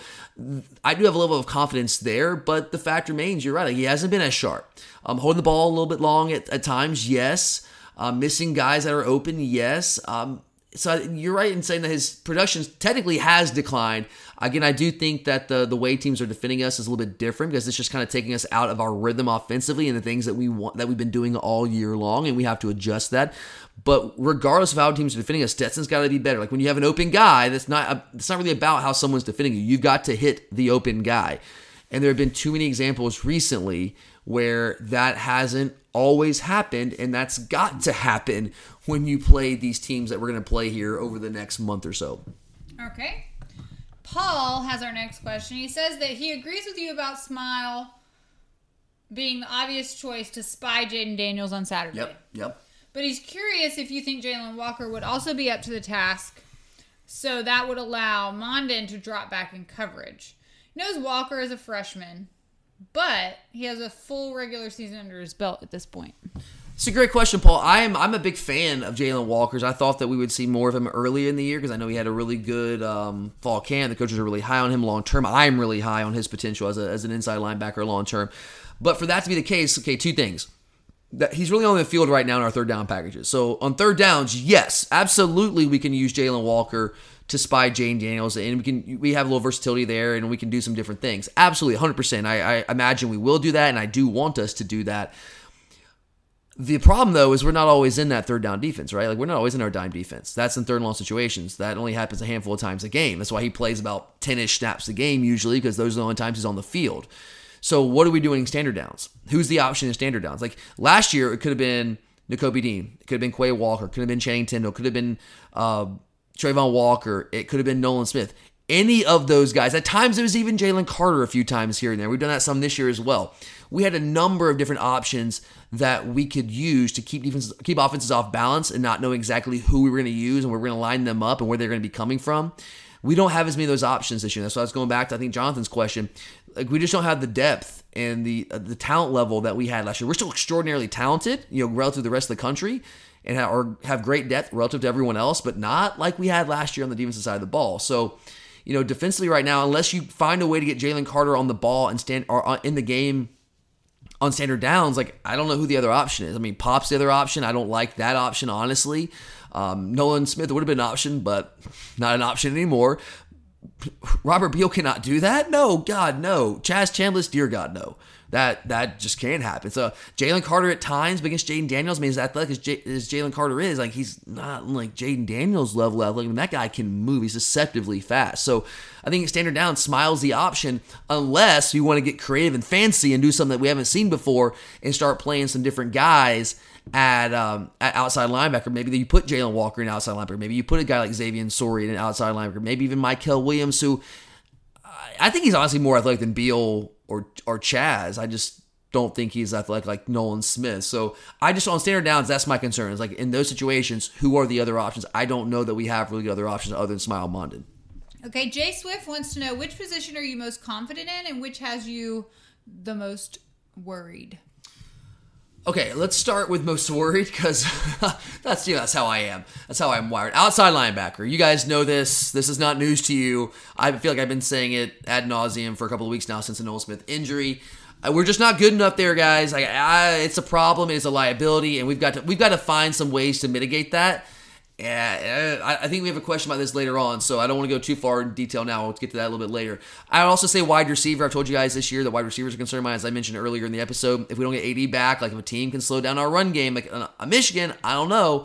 I do have a level of confidence there, but the fact remains, you're right, like, he hasn't been as sharp. Um, holding the ball a little bit long at, at times, yes. Uh, missing guys that are open, yes. Um, so you're right in saying that his production technically has declined. Again, I do think that the the way teams are defending us is a little bit different, because it's just kind of taking us out of our rhythm offensively and the things that we want, that we've been doing all year long, and we have to adjust that. But regardless of how teams are defending us, Stetson's got to be better. Like, when you have an open guy, that's not it's not really about how someone's defending you. You've got to hit the open guy. And there have been too many examples recently where that hasn't always happened, and that's got to happen when you play these teams that we're going to play here over the next month or so. Okay. Paul has our next question. He says that he agrees with you about Smile being the obvious choice to spy Jaden Daniels on Saturday. Yep, yep. But he's curious if you think Jalen Walker would also be up to the task, so that would allow Mondin to drop back in coverage. He knows Walker is a freshman, but he has a full regular season under his belt at this point. It's a great question, Paul. I'm I'm a big fan of Jalen Walker's. I thought that we would see more of him early in the year because I know he had a really good um, fall camp. The coaches are really high on him long term. I'm really high on his potential as a, as an inside linebacker long term. But for that to be the case, okay, two things. That he's really on the field right now in our third down packages. So on third downs, yes, absolutely we can use Jalen Walker to spy Jayden Daniels, and we can we have a little versatility there, and we can do some different things. Absolutely, one hundred percent. I, I imagine we will do that, and I do want us to do that. The problem, though, is we're not always in that third down defense, right? Like, we're not always in our dime defense. That's in third and long situations. That only happens a handful of times a game. That's why he plays about ten-ish snaps a game usually, because those are the only times he's on the field. So what are we doing in standard downs? Who's the option in standard downs? Like, last year, it could have been Nakobe Dean. It could have been Quay Walker. It could have been Channing Tindall. It could have been uh, Trayvon Walker. It could have been Nolan Smith. Any of those guys. At times, it was even Jalen Carter a few times here and there. We've done that some this year as well. We had a number of different options that we could use to keep defenses, keep offenses off balance and not know exactly who we were going to use and where we're going to line them up and where they're going to be coming from. We don't have as many of those options this year. That's why I was going back to, I think, Jonathan's question. Like, we just don't have the depth and the uh, the talent level that we had last year. We're still extraordinarily talented, you know, relative to the rest of the country, and have, or have great depth relative to everyone else, but not like we had last year on the defensive side of the ball. So, you know, defensively right now, unless you find a way to get Jalen Carter on the ball and stand or in the game on standard downs, like, I don't know who the other option is. I mean, Pop's the other option. I don't like that option, honestly. Um, Nolan Smith would have been an option, but not an option anymore. Robert Beal cannot do that? No, God, no. Chaz Chambliss, dear God, no. That that just can't happen. So Jalen Carter at times against Jayden Daniels, I mean, as athletic as, J- as Jalen Carter is, like, he's not like Jayden Daniels level athletic. I mean, that guy can move. He's deceptively fast. So I think standard down smiles the option unless you want to get creative and fancy and do something that we haven't seen before and start playing some different guys at um, at outside linebacker. Maybe you put Jalen Walker in outside linebacker. Maybe you put a guy like Xavier Sori in an outside linebacker. Maybe even Mykel Williams, who I think he's honestly more athletic than Beal or or Chaz. I just don't think he's athletic like Nolan Smith. So I just, on standard downs, that's my concern. Is like, in those situations, who are the other options? I don't know that we have really other options other than Smile Mondin. Okay, Jay Swift wants to know, which position are you most confident in and which has you the most worried? Okay, let's start with most worried, because that's, you know, that's how I am. That's how I'm wired. Outside linebacker. You guys know this. This is not news to you. I feel like I've been saying it ad nauseum for a couple of weeks now since the Nolan Smith injury. Uh, we're just not good enough there, guys. I, I, it's a problem. It's a liability, and we've got to we've got to find some ways to mitigate that. Yeah, I, I think we have a question about this later on, so I don't want to go too far in detail now. We'll get to that a little bit later. I would also say wide receiver. I've told you guys this year that wide receivers are concerned of mine, as I mentioned earlier in the episode. If we don't get A D back, like if a team can slow down our run game, like a Michigan, I don't know.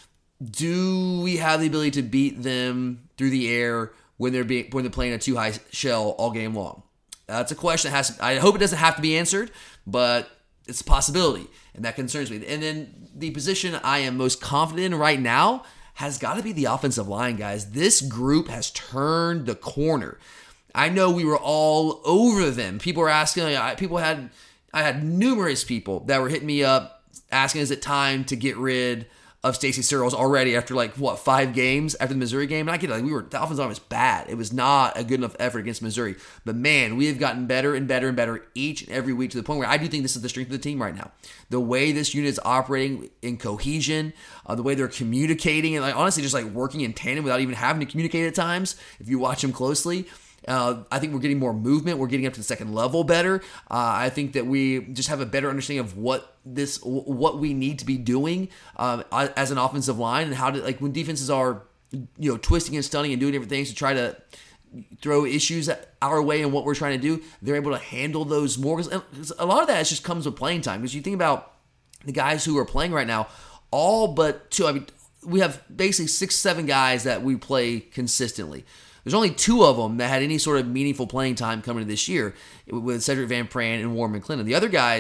Do we have the ability to beat them through the air when they're being when they're playing a too high shell all game long? That's a question that has. I hope it doesn't have to be answered, but it's a possibility, and that concerns me. And then the position I am most confident in right now has got to be the offensive line, guys. This group has turned the corner. I know we were all over them. People were asking, people had, I had numerous people that were hitting me up asking, is it time to get rid of Stacey Searles already after, like, what, five games after the Missouri game? And I get it, like, we were, the offensive line was bad. It was not a good enough effort against Missouri. But man, we have gotten better and better and better each and every week, to the point where I do think this is the strength of the team right now. The way this unit is operating in cohesion, uh, the way they're communicating, and like, honestly just like working in tandem without even having to communicate at times, if you watch them closely. Uh, I think we're getting more movement. We're getting up to the second level better. Uh, I think that we just have a better understanding of what this, what we need to be doing um, as an offensive line, and how to, like, when defenses are, you know, twisting and stunning and doing different things to try to throw issues our way and what we're trying to do, they're able to handle those more. Because a lot of that just comes with playing time. Because you think about the guys who are playing right now, all but two. I mean, we have basically six, seven guys that we play consistently. There's only two of them that had any sort of meaningful playing time coming to this year, with Cedric Van Pran and Warren McClendon. The other guys,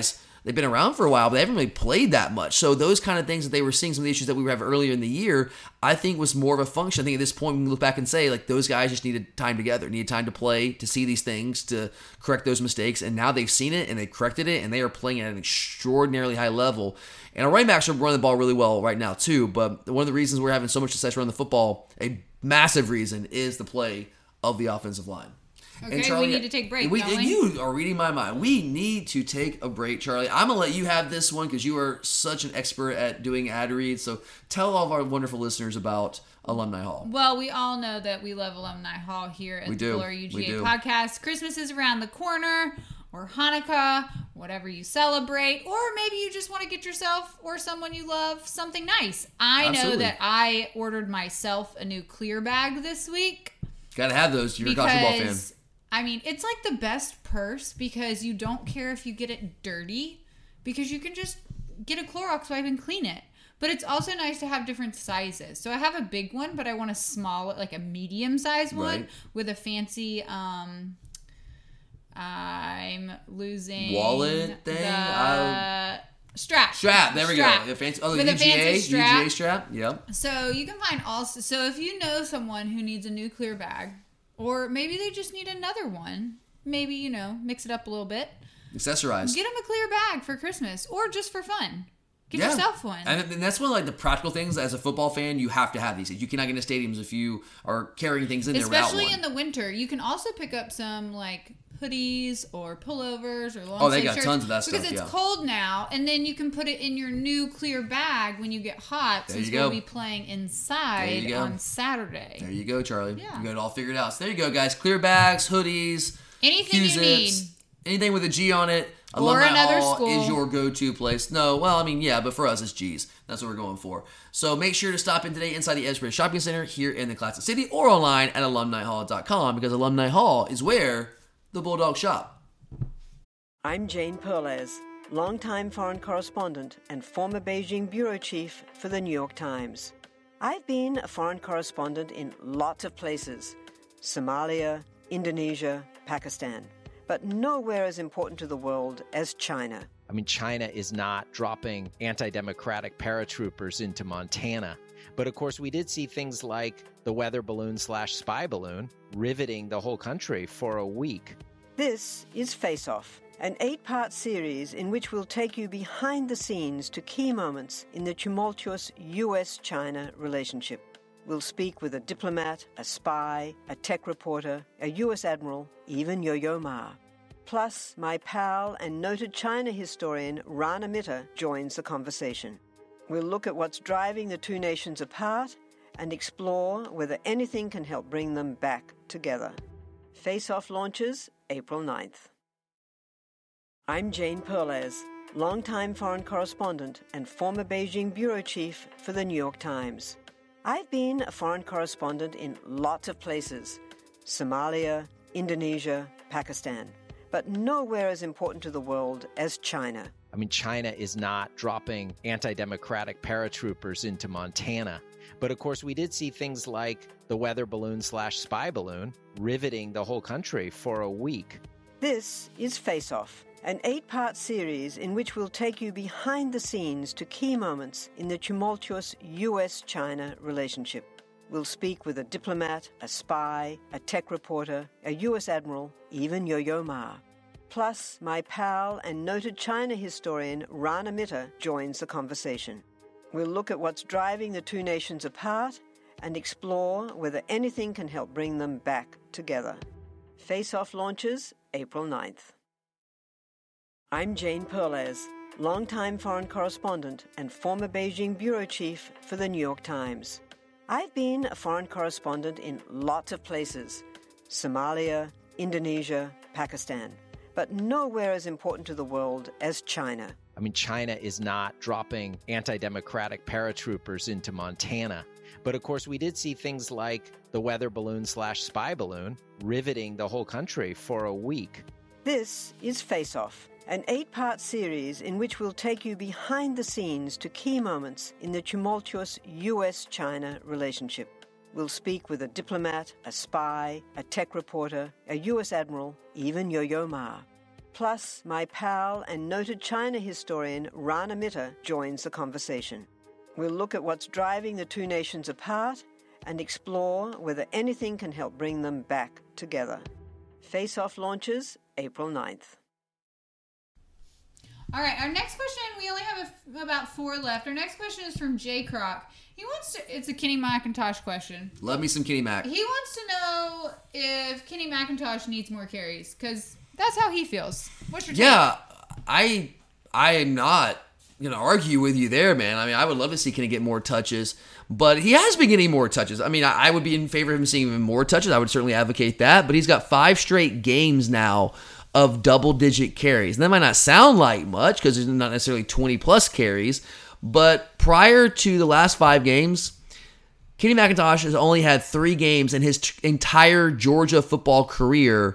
they've been around for a while, but they haven't really played that much. So those kind of things that they were seeing, some of the issues that we were having earlier in the year, I think was more of a function. I think at this point we can look back and say, like, those guys just needed time together, needed time to play, to see these things, to correct those mistakes. And now they've seen it and they corrected it, and they are playing at an extraordinarily high level. And our running backs are running the ball really well right now too. But one of the reasons we're having so much success running the football, a massive reason, is the play of the offensive line. Okay, and Charlie, we need to take a break, we, don't we? You are reading my mind. We need to take a break, Charlie. I'm going to let you have this one because you are such an expert at doing ad reads. So tell all of our wonderful listeners about Alumni Hall. Well, we all know that we love Alumni Hall here at we the do. Glory U G A we do. podcast. Christmas is around the corner, or Hanukkah, whatever you celebrate, or maybe you just want to get yourself or someone you love something nice. I Absolutely. know that I ordered myself a new clear bag this week. Got to have those. You're a college football fan. I mean, it's like the best purse because you don't care if you get it dirty because you can just get a Clorox wipe and clean it. But it's also nice to have different sizes. So I have a big one, but I want a small, like a medium-sized one Right. with a fancy, um, I'm losing... Wallet thing? The Uh, strap. Strap. There we Strap. go. A fancy, oh, With the a U G A? fancy strap. U G A strap? Yep. So you can find also, so if you know someone who needs a new clear bag, or maybe they just need another one, maybe, you know, mix it up a little bit. Accessorize. Get them a clear bag for Christmas or just for fun. Get Yeah. yourself one. And, and that's one of like the practical things as a football fan. You have to have these things. You cannot get into stadiums if you are carrying things in there without Especially one. in the winter. You can also pick up some like hoodies or pullovers or long Oh, they sleeve got shirts tons of that stuff, because it's yeah. cold now, and then you can put it in your new clear bag when you get hot. There since you go. we'll be playing inside There you go. on Saturday. There you go, Charlie. Yeah. You got it all figured out. So there you go, guys. Clear bags, hoodies, Anything you Q-zips, need. anything with a G on it. Or Alumni another Hall school. is your go-to place. No, well, I mean, yeah, but for us, it's G's. That's what we're going for. So make sure to stop in today inside the Edgebury Shopping Center here in the Classic City or online at alumni hall dot com because Alumni Hall is where the Bulldogs shop. I'm Jane Perlez, longtime foreign correspondent and former Beijing bureau chief for the New York Times. I've been a foreign correspondent in lots of places: Somalia, Indonesia, Pakistan. But nowhere as important to the world as China. I mean, China is not dropping anti-democratic paratroopers into Montana. But of course, we did see things like the weather balloon slash spy balloon riveting the whole country for a week. This is Face Off, an eight-part series in which we'll take you behind the scenes to key moments in the tumultuous U S China relationship. We'll speak with a diplomat, a spy, a tech reporter, a U S admiral, even Yo-Yo Ma. Plus, my pal and noted China historian Rana Mitter joins the conversation. We'll look at what's driving the two nations apart and explore whether anything can help bring them back together. Face Off launches April ninth. I'm Jane Perlez, longtime foreign correspondent and former Beijing bureau chief for the New York Times. I've been a foreign correspondent in lots of places: Somalia, Indonesia, Pakistan. But nowhere as important to the world as China. I mean, China is not dropping anti-democratic paratroopers into Montana. But of course, we did see things like the weather balloon slash spy balloon riveting the whole country for a week. This is Face Off, an eight-part series in which we'll take you behind the scenes to key moments in the tumultuous U S China relationship. We'll speak with a diplomat, a spy, a tech reporter, a U S admiral, even Yo-Yo Ma. Plus, my pal and noted China historian Rana Mitter joins the conversation. We'll look at what's driving the two nations apart and explore whether anything can help bring them back together. Face Off launches April ninth. I'm Jane Perlez, longtime foreign correspondent and former Beijing bureau chief for the New York Times. I've been a foreign correspondent in lots of places: Somalia, Indonesia, Pakistan. But nowhere as important to the world as China. I mean, China is not dropping anti-democratic paratroopers into Montana. But of course, we did see things like the weather balloon slash spy balloon riveting the whole country for a week. This is Face Off, an eight-part series in which we'll take you behind the scenes to key moments in the tumultuous U S China relationship. We'll speak with a diplomat, a spy, a tech reporter, a U S admiral, even Yo-Yo Ma. Plus, my pal and noted China historian Rana Mitter joins the conversation. We'll look at what's driving the two nations apart and explore whether anything can help bring them back together. Face Off launches April ninth. All right, our next question, we only have a, about four left. Our next question is from Jay Kroc. He wants to, it's a Kenny McIntosh question. Love me some Kenny Mac. He wants to know if Kenny McIntosh needs more carries, because that's how he feels. What's your take? Yeah, I I am not going to argue with you there, man. I mean, I would love to see Kenny get more touches, but he has been getting more touches. I mean, I, I would be in favor of him seeing even more touches. I would certainly advocate that, but he's got five straight games now of double-digit carries. And that might not sound like much because there's not necessarily twenty-plus carries, but prior to the last five games, Kenny McIntosh has only had three games in his t- entire Georgia football career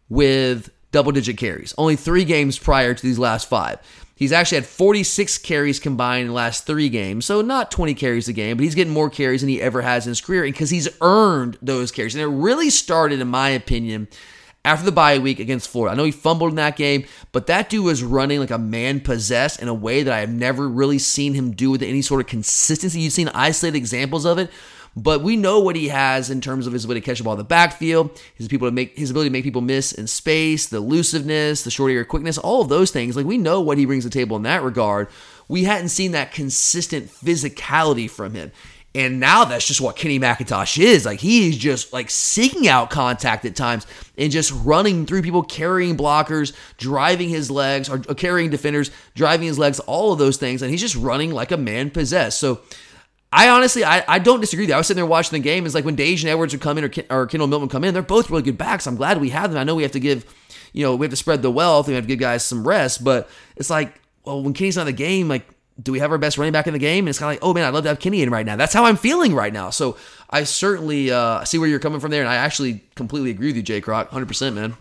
with double-digit carries. Only three games prior to these last five. He's actually had forty-six carries combined in the last three games, so not twenty carries a game, but he's getting more carries than he ever has in his career because he's earned those carries. And it really started, in my opinion, after the bye week against Florida. I know he fumbled in that game, but that dude was running like a man possessed in a way that I have never really seen him do with any sort of consistency. You've seen isolated examples of it, but we know what he has in terms of his ability to catch the ball in the backfield, his people to make his ability to make people miss in space, the elusiveness, the short area quickness, all of those things. Like, we know what he brings to the table in that regard. We hadn't seen that consistent physicality from him. And now that's just what Kenny McIntosh is. Like, he is just like seeking out contact at times and just running through people, carrying blockers, driving his legs, or, or carrying defenders, driving his legs, all of those things. And he's just running like a man possessed. So I honestly, I, I don't disagree with you. I was sitting there watching the game. It's like when Dejan Edwards would come in or, or Kendall Milton come in, they're both really good backs. I'm glad we have them. I know we have to give, you know, we have to spread the wealth and we have to give guys some rest. But it's like, well, when Kenny's not in the game, like, do we have our best running back in the game? And it's kind of like, oh man, I'd love to have Kenny in right now. That's how I'm feeling right now. So I certainly uh, see where you're coming from there. And I actually completely agree with you, Jay Kroc. one hundred percent, man.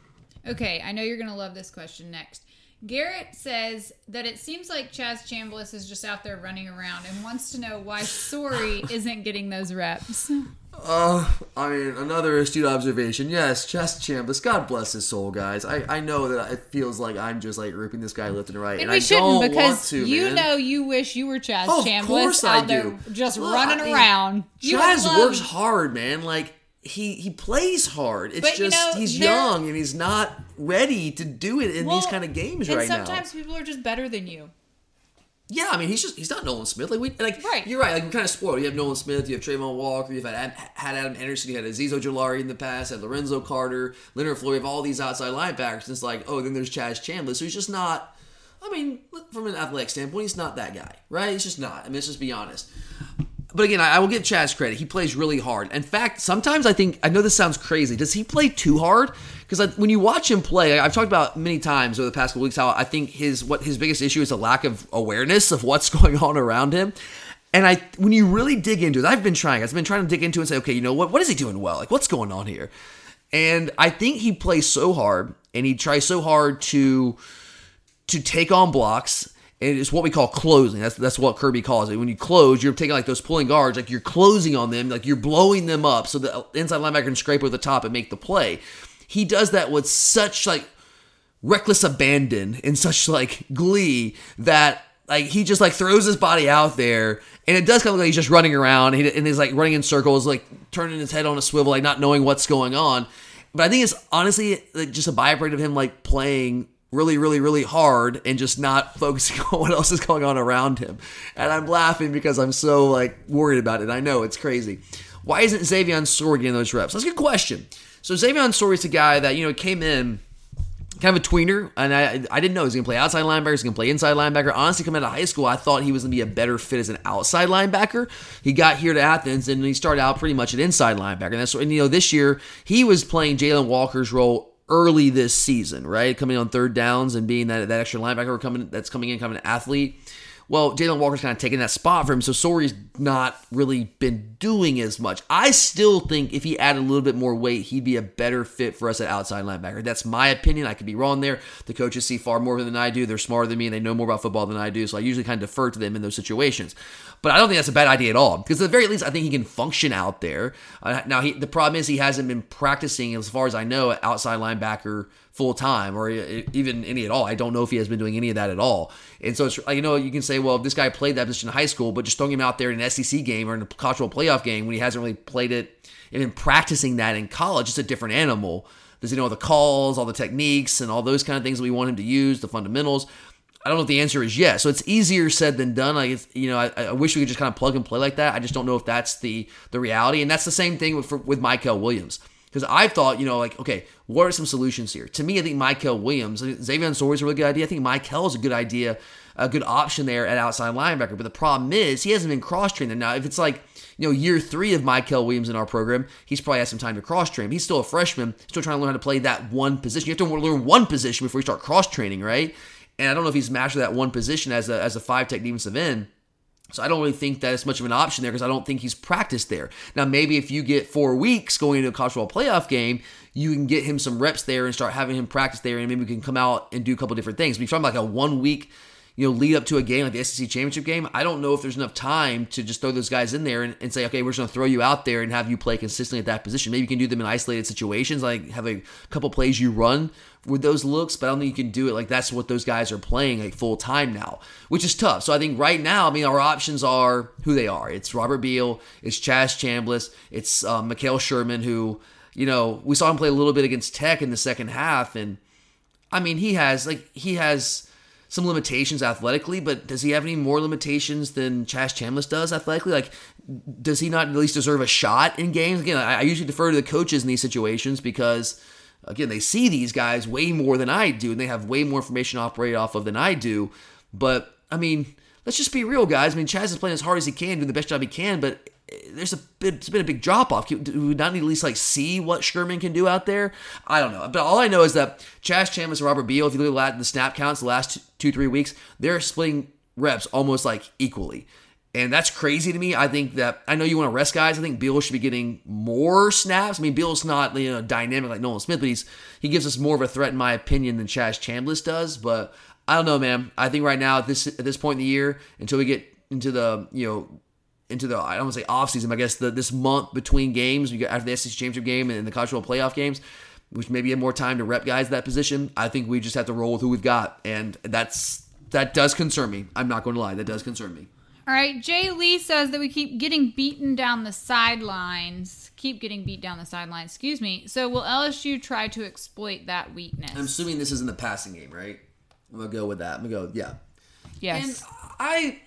Okay, I know you're going to love this question next. Garrett says that it seems like Chaz Chambliss is just out there running around and wants to know why Sorey isn't getting those reps. Uh, I mean, another astute observation. Yes, Chaz Chambliss, God bless his soul, guys. I, I know that it feels like I'm just like ripping this guy left and right. And, and we I shouldn't, don't because want to, you man. know you wish you were Chaz Oh, of Chambliss course out I there do. just Look, running I mean, around. You Chaz love- works hard, man. Like, he he plays hard. It's But, you just know, he's there- young and he's not ready to do it in Well, these kind of games and right now. sometimes people are just better than you. Yeah, I mean, he's just he's not Nolan Smith. Like we like Right. You're right. Like, we're kind of spoiled. You have Nolan Smith, you have Trayvon Walker, you've had had Adam Henderson, you had Azeez Ojulari in the past, had Lorenzo Carter, Leonard Floyd, you have all these outside linebackers. And it's like, oh, then there's Chaz Chambliss, who's just not. I mean, from an athletic standpoint, he's not that guy, right? He's just not. I mean, let's just be honest. But again, I will give Chaz credit. He plays really hard. In fact, sometimes I think, I know this sounds crazy. Does he play too hard? Because when you watch him play, I've talked about many times over the past couple weeks how I think his what his biggest issue is a lack of awareness of what's going on around him. And I, when you really dig into it, I've been trying. I've been trying to dig into it and say, okay, you know what? What is he doing well? Like, what's going on here? And I think he plays so hard, and he tries so hard to to take on blocks. And it's what we call closing. That's that's what Kirby calls it. When you close, you're taking like those pulling guards, like you're closing on them, like you're blowing them up so the inside linebacker can scrape over the top and make the play. He does that with such like reckless abandon and such like glee that like he just like throws his body out there, and it does kind of look like he's just running around and, he, and he's like running in circles, like turning his head on a swivel, like not knowing what's going on. But I think it's honestly like just a byproduct of him like playing really, really, really hard and just not focusing on what else is going on around him. And I'm laughing because I'm so like worried about it. I know it's crazy. Why isn't Xavier Sorey getting those reps? That's a good question. So Xavier Sorey is a guy that, you know, came in kind of a tweener, and I I didn't know he was going to play outside linebacker, he was going to play inside linebacker. Honestly, coming out of high school, I thought he was going to be a better fit as an outside linebacker. He got here to Athens, and he started out pretty much an inside linebacker. And that's, and you know, this year he was playing Jalen Walker's role early this season, right? Coming on third downs and being that that extra linebacker coming that's coming in, coming an athlete. Well, Jalen Walker's kind of taking that spot for him, so Sorey's not really been doing as much. I still think if he added a little bit more weight, he'd be a better fit for us at outside linebacker. That's my opinion. I could be wrong there. The coaches see far more than I do. They're smarter than me, and they know more about football than I do, so I usually kind of defer to them in those situations. But I don't think that's a bad idea at all, because at the very least, I think he can function out there. Uh, now, he, the problem is he hasn't been practicing, as far as I know, outside linebacker full time or even any at all. I don't know if he has been doing any of that at all. And so it's, you know, you can say, well, if this guy played that position in high school, but just throwing him out there in an S E C game or in a college football playoff game when he hasn't really played it and been practicing that in college, it's a different animal. Does he know the calls, all the techniques, and all those kind of things that we want him to use, the fundamentals? I don't know if the answer is yes. So it's easier said than done. Like, it's, you know, I, I wish we could just kind of plug and play like that. I just don't know if that's the the reality. And that's the same thing with with Mykel Williams. Because I've thought, you know, like, okay, what are some solutions here? To me, I think Mykel Williams, Xavier Story is a really good idea. I think Mykel is a good idea, a good option there at outside linebacker. But the problem is he hasn't been cross-trained. Now, if it's like, you know, year three of Mykel Williams in our program, he's probably had some time to cross-train. He's still a freshman, still trying to learn how to play that one position. You have to learn one position before you start cross-training, right? And I don't know if he's mastered that one position as a as a five-tech defensive end. So I don't really think that it's much of an option there because I don't think he's practiced there. Now, maybe if you get four weeks going into a college football playoff game, you can get him some reps there and start having him practice there, and maybe we can come out and do a couple different things. But if you're talking like a one-week, you know, lead up to a game like the S E C championship game, I don't know if there's enough time to just throw those guys in there and, and say, okay, we're just going to throw you out there and have you play consistently at that position. Maybe you can do them in isolated situations, like have a couple plays you run with those looks, but I don't think you can do it like that's what those guys are playing like full time now, which is tough. So I think right now, I mean, our options are who they are. It's Robert Beal, it's Chaz Chambliss, it's um, Mikael Sherman, who, you know, we saw him play a little bit against Tech in the second half, and I mean, he has like he has some limitations athletically, but does he have any more limitations than Chaz Chambliss does athletically? Like, does he not at least deserve a shot in games? Again, I, I usually defer to the coaches in these situations because, again, they see these guys way more than I do, and they have way more information to operate off of than I do. But, I mean, let's just be real, guys. I mean, Chaz is playing as hard as he can, doing the best job he can, but there's a bit, it's been a big drop-off. Do we not need to at least, like, see what Sherman can do out there? I don't know. But all I know is that Chaz Chambliss and Robert Beal, if you look at the snap counts the last two, two, three weeks, they're splitting reps almost, like, equally. And that's crazy to me. I think that, I know you want to rest guys. I think Beal should be getting more snaps. I mean, Beal's not, you know, dynamic like Nolan Smith, but he's he gives us more of a threat, in my opinion, than Chaz Chambliss does. But I don't know, man. I think right now, at this at this point in the year, until we get into the, you know, into the, I don't want to say offseason, but I guess the, this month between games, we got after the S E C championship game and the college football playoff games, which maybe have more time to rep guys at that position, I think we just have to roll with who we've got. And that's that does concern me. I'm not going to lie. That does concern me. All right, Jay Lee says that we keep getting beaten down the sidelines. Keep getting beat down the sidelines, excuse me. So will L S U try to exploit that weakness? I'm assuming this is in the passing game, right? I'm going to go with that. I'm going to go, yeah. Yes. And I...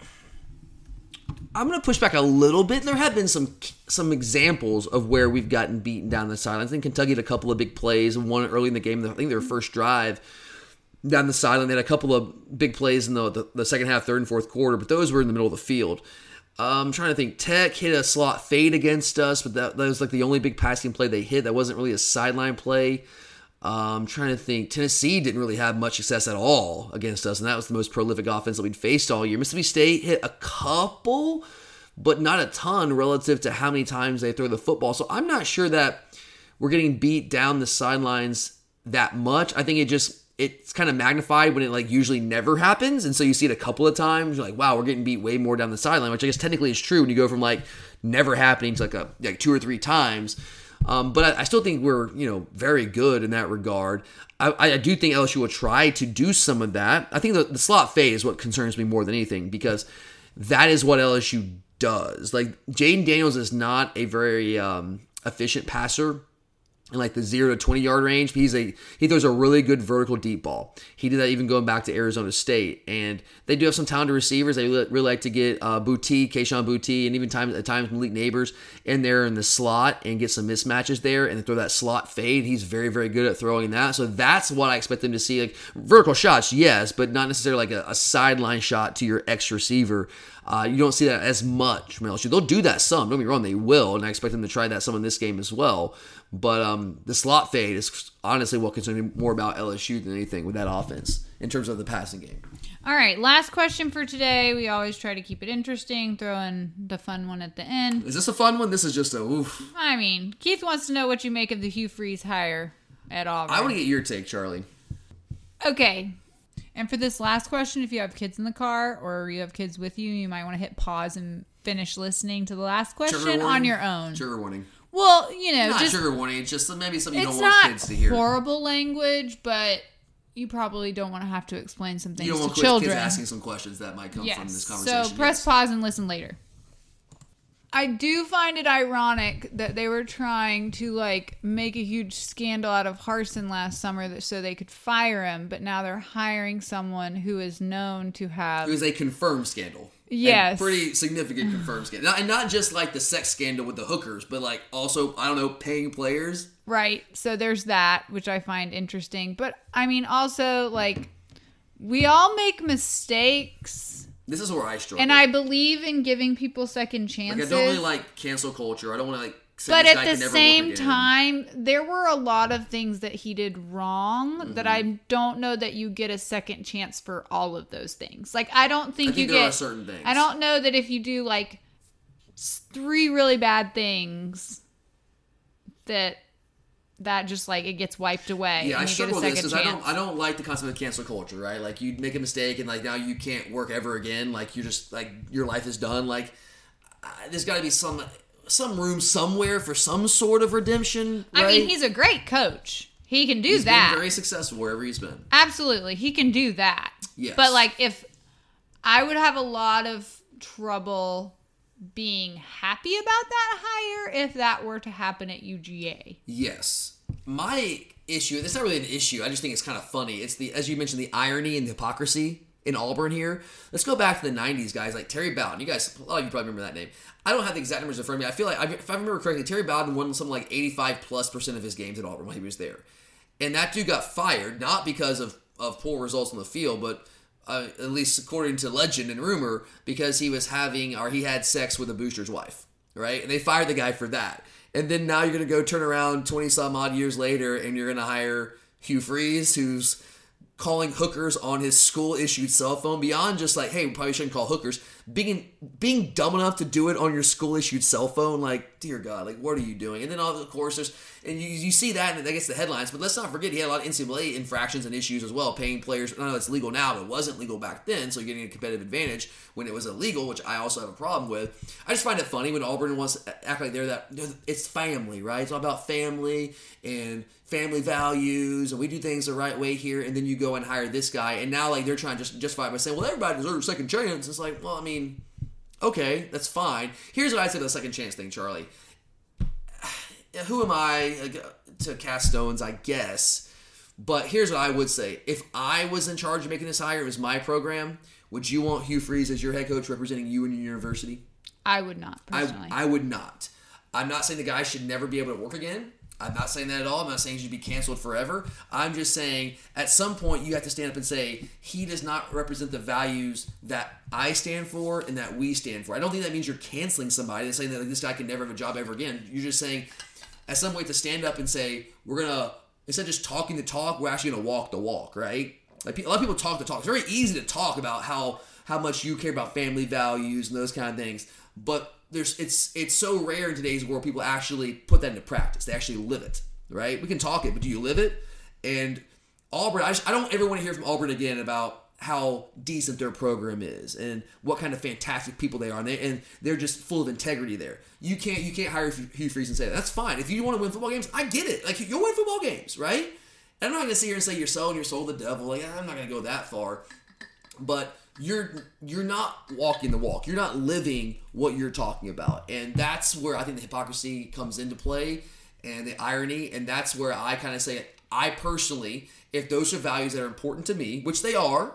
I'm going to push back a little bit. There have been some some examples of where we've gotten beaten down the sidelines. I think Kentucky had a couple of big plays, and one early in the game, I think their first drive down the sideline. They had a couple of big plays in the, the, the second half, third and fourth quarter, but those were in the middle of the field. Um, I'm trying to think. Tech hit a slot fade against us, but that, that was like the only big passing play they hit. That wasn't really a sideline play. Um, I'm trying to think. Tennessee didn't really have much success at all against us, and that was the most prolific offense that we'd faced all year. Mississippi State hit a couple, but not a ton relative to how many times they throw the football. So I'm not sure that we're getting beat down the sidelines that much. I think it just it's kind of magnified when it like usually never happens, and so you see it a couple of times. You're like, wow, we're getting beat way more down the sideline, which I guess technically is true when you go from like never happening to like a like two or three times. Um, but I, I still think we're, you know, very good in that regard. I, I do think L S U will try to do some of that. I think the, the slot fade is what concerns me more than anything because that is what L S U does. Like, Jaden Daniels is not a very um, efficient passer in like the zero to twenty yard range. He's a he throws a really good vertical deep ball. He did that even going back to Arizona State. And they do have some talented receivers. They really, really like to get uh, Boutte, Keyshawn Boutte, and even times at times Malik Neighbors in there in the slot and get some mismatches there and throw that slot fade. He's very, very good at throwing that. So that's what I expect them to see. Like vertical shots, yes, but not necessarily like a, a sideline shot to your X receiver. Uh, you don't see that as much from L S U. They'll do that some. Don't get me wrong, they will, and I expect them to try that some in this game as well. But um, the slot fade is honestly what concerns me more about L S U than anything with that offense in terms of the passing game. All right, last question for today. We always try to keep it interesting, throw in the fun one at the end. Is this a fun one? This is just a oof. I mean, Keith wants to know what you make of the Hugh Freeze hire at Auburn. I want to get your take, Charlie. Okay. And for this last question, if you have kids in the car or you have kids with you, you might want to hit pause and finish listening to the last question on your own. Trigger warning. Well, you know, Not just trigger warning. It's just maybe something you it's don't want not kids to hear. horrible language, but you probably don't want to have to explain some things You don't to want children. kids asking some questions that might come yes. from this conversation. So press yes. pause and listen later. I do find it ironic that they were trying to like make a huge scandal out of Harsin last summer that, so they could fire him, but now they're hiring someone who is known to have It was a confirmed scandal. Yes. A pretty significant confirmed scandal. And not just like the sex scandal with the hookers, but like also, I don't know, paying players. Right. So there's that, which I find interesting. But I mean, also, like, we all make mistakes. This is where I struggle. And I believe in giving people second chances. Like, I don't really like cancel culture. I don't want to like say But this at guy the can never same work again. time, there were a lot of things that he did wrong Mm-hmm. that I don't know that you get a second chance for all of those things. Like, I don't think, I think you there get are certain things. I don't know that if you do like s- three really bad things that that just like it gets wiped away. Yeah, and I you get a struggle with this second because I chance. don't, I don't like the concept of cancel culture, right? Like, you make a mistake and like now you can't work ever again. Like, you're just like your life is done. Like, uh, there's got to be some some room somewhere for some sort of redemption. Right? I mean, he's a great coach. He can do He's that. been very successful wherever he's been. Absolutely. He can do that. Yes. But like if I would have a lot of trouble being happy about that hire if that were to happen at U G A. Yes. My issue, it's not really an issue, I just think it's kind of funny. It's the, as you mentioned, the irony and the hypocrisy in Auburn here. Let's go back to the nineties, guys, like Terry Bowden. You guys, a lot of you probably remember that name. I don't have the exact numbers in front of me. I feel like, if I remember correctly, Terry Bowden won something like eighty-five plus percent of his games at Auburn when he was there. And that dude got fired, not because of, of poor results on the field, but uh, at least according to legend and rumor, because he was having, or he had sex with a booster's wife, right? And they fired the guy for that. And then now you're going to go turn around twenty some odd years later and you're going to hire Hugh Freeze, who's calling hookers on his school-issued cell phone, beyond just like, hey, we probably shouldn't call hookers, being being dumb enough to do it on your school-issued cell phone, like, dear God, like, what are you doing? And then, all of course, there's, and you, you see that, and that gets the headlines, but let's not forget he had a lot of N C double A infractions and issues as well, paying players. I know it's legal now, but it wasn't legal back then, so you're getting a competitive advantage when it was illegal, which I also have a problem with. I just find it funny when Auburn wants to act like they're that, they're, it's family, right? It's all about family and family values, and we do things the right way here, and then you go and hire this guy, and now like they're trying to just justify it by saying, well, everybody deserves a second chance. It's like, well, I mean, okay, that's fine. Here's what I say to the second chance thing, Charlie. Who am I to cast stones, I guess, but here's what I would say. If I was in charge of making this hire, it was my program, would you want Hugh Freeze as your head coach representing you and your university? I would not, personally. I, I would not. I'm not saying the guy should never be able to work again. I'm not saying that at all. I'm not saying he should be canceled forever. I'm just saying at some point you have to stand up and say he does not represent the values that I stand for and that we stand for. I don't think that means you're canceling somebody and saying that like, this guy can never have a job ever again. You're just saying at some point to stand up and say we're going to, instead of just talking the talk, we're actually going to walk the walk, right? Like a lot of people talk the talk. It's very easy to talk about how, how much you care about family values and those kind of things. But there's it's it's so rare in today's world people actually put that into practice. They actually live it, right? We can talk it, but do you live it? And Auburn, I, just, I don't ever want to hear from Auburn again about how decent their program is and what kind of fantastic people they are, and, they, and they're just full of integrity there. You can't you can't hire Hugh Freeze and say that. That's fine. If you want to win football games, I get it. Like you'll win football games, right? And I'm not going to sit here and say you're selling your soul to the devil. Like I'm not going to go that far, but you're you're not walking the walk. You're not living what you're talking about. And that's where I think the hypocrisy comes into play and the irony. And that's where I kind of say, I personally, if those are values that are important to me, which they are,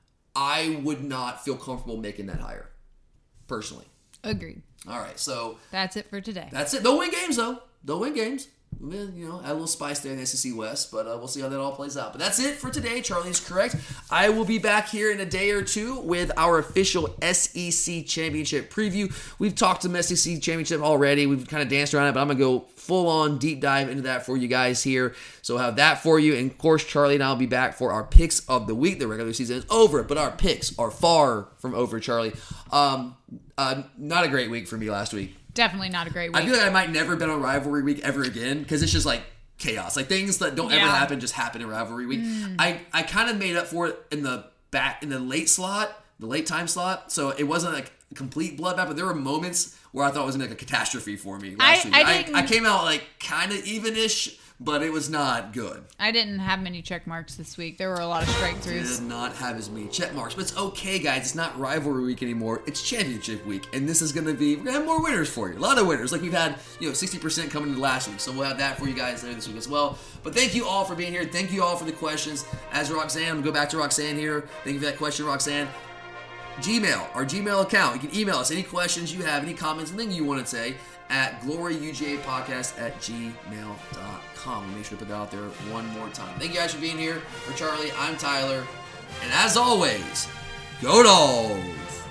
I would not feel comfortable making that hire. Personally. Agreed. All right, so That's it for today. that's it. They'll win games, though. They'll win games. You know, add a little spice there in the S E C West, but uh, we'll see how that all plays out. But that's it for today. Charlie's correct. I will be back here in a day or two with our official S E C Championship preview. We've talked some S E C Championship already. We've kind of danced around it, but I'm going to go full-on deep dive into that for you guys here. So I'll have that for you. And, of course, Charlie and I will be back for our picks of the week. The regular season is over, but our picks are far from over, Charlie. Um, uh, not a great week for me last week. Definitely not a great week. I feel like I might never bet on rivalry week ever again because it's just like chaos. Like things that don't ever Yeah. happen just happen in rivalry week. Mm. I, I kind of made up for it in the back in the late slot, the late time slot. So it wasn't like a complete bloodbath, but there were moments where I thought it was going to be like a catastrophe for me last I, week. I, I, didn't, I came out like kind of even-ish, but it was not good. I didn't have many check marks this week. There were a lot of strike throughs. Did not have as many check marks, but it's okay, guys. It's not rivalry week anymore. It's championship week, and this is going to be, we're going to have more winners for you. A lot of winners. Like we've had, you know, sixty percent coming into last week, so we'll have that for you guys there this week as well. But thank you all for being here. Thank you all for the questions. As Roxanne, I'm going to go back to Roxanne here. Thank you for that question, Roxanne. Gmail, our Gmail account. You can email us any questions you have, any comments, anything you want to say at gloryugapodcast at gmail dot com. We'll make sure to put that out there one more time. Thank you guys for being here. For Charlie, I'm Tyler. And as always, go Dogs!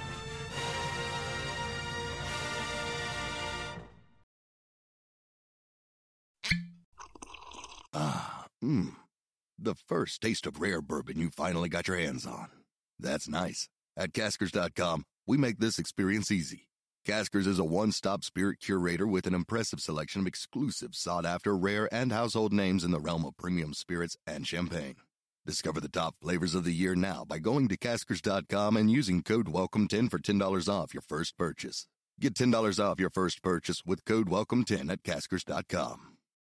Ah, mmm. The first taste of rare bourbon you finally got your hands on. That's nice. At Caskers dot com, we make this experience easy. Caskers is a one-stop spirit curator with an impressive selection of exclusive, sought-after, rare, and household names in the realm of premium spirits and champagne. Discover the top flavors of the year now by going to Caskers dot com and using code welcome ten for ten dollars off your first purchase. Get ten dollars off your first purchase with code welcome ten at Caskers dot com.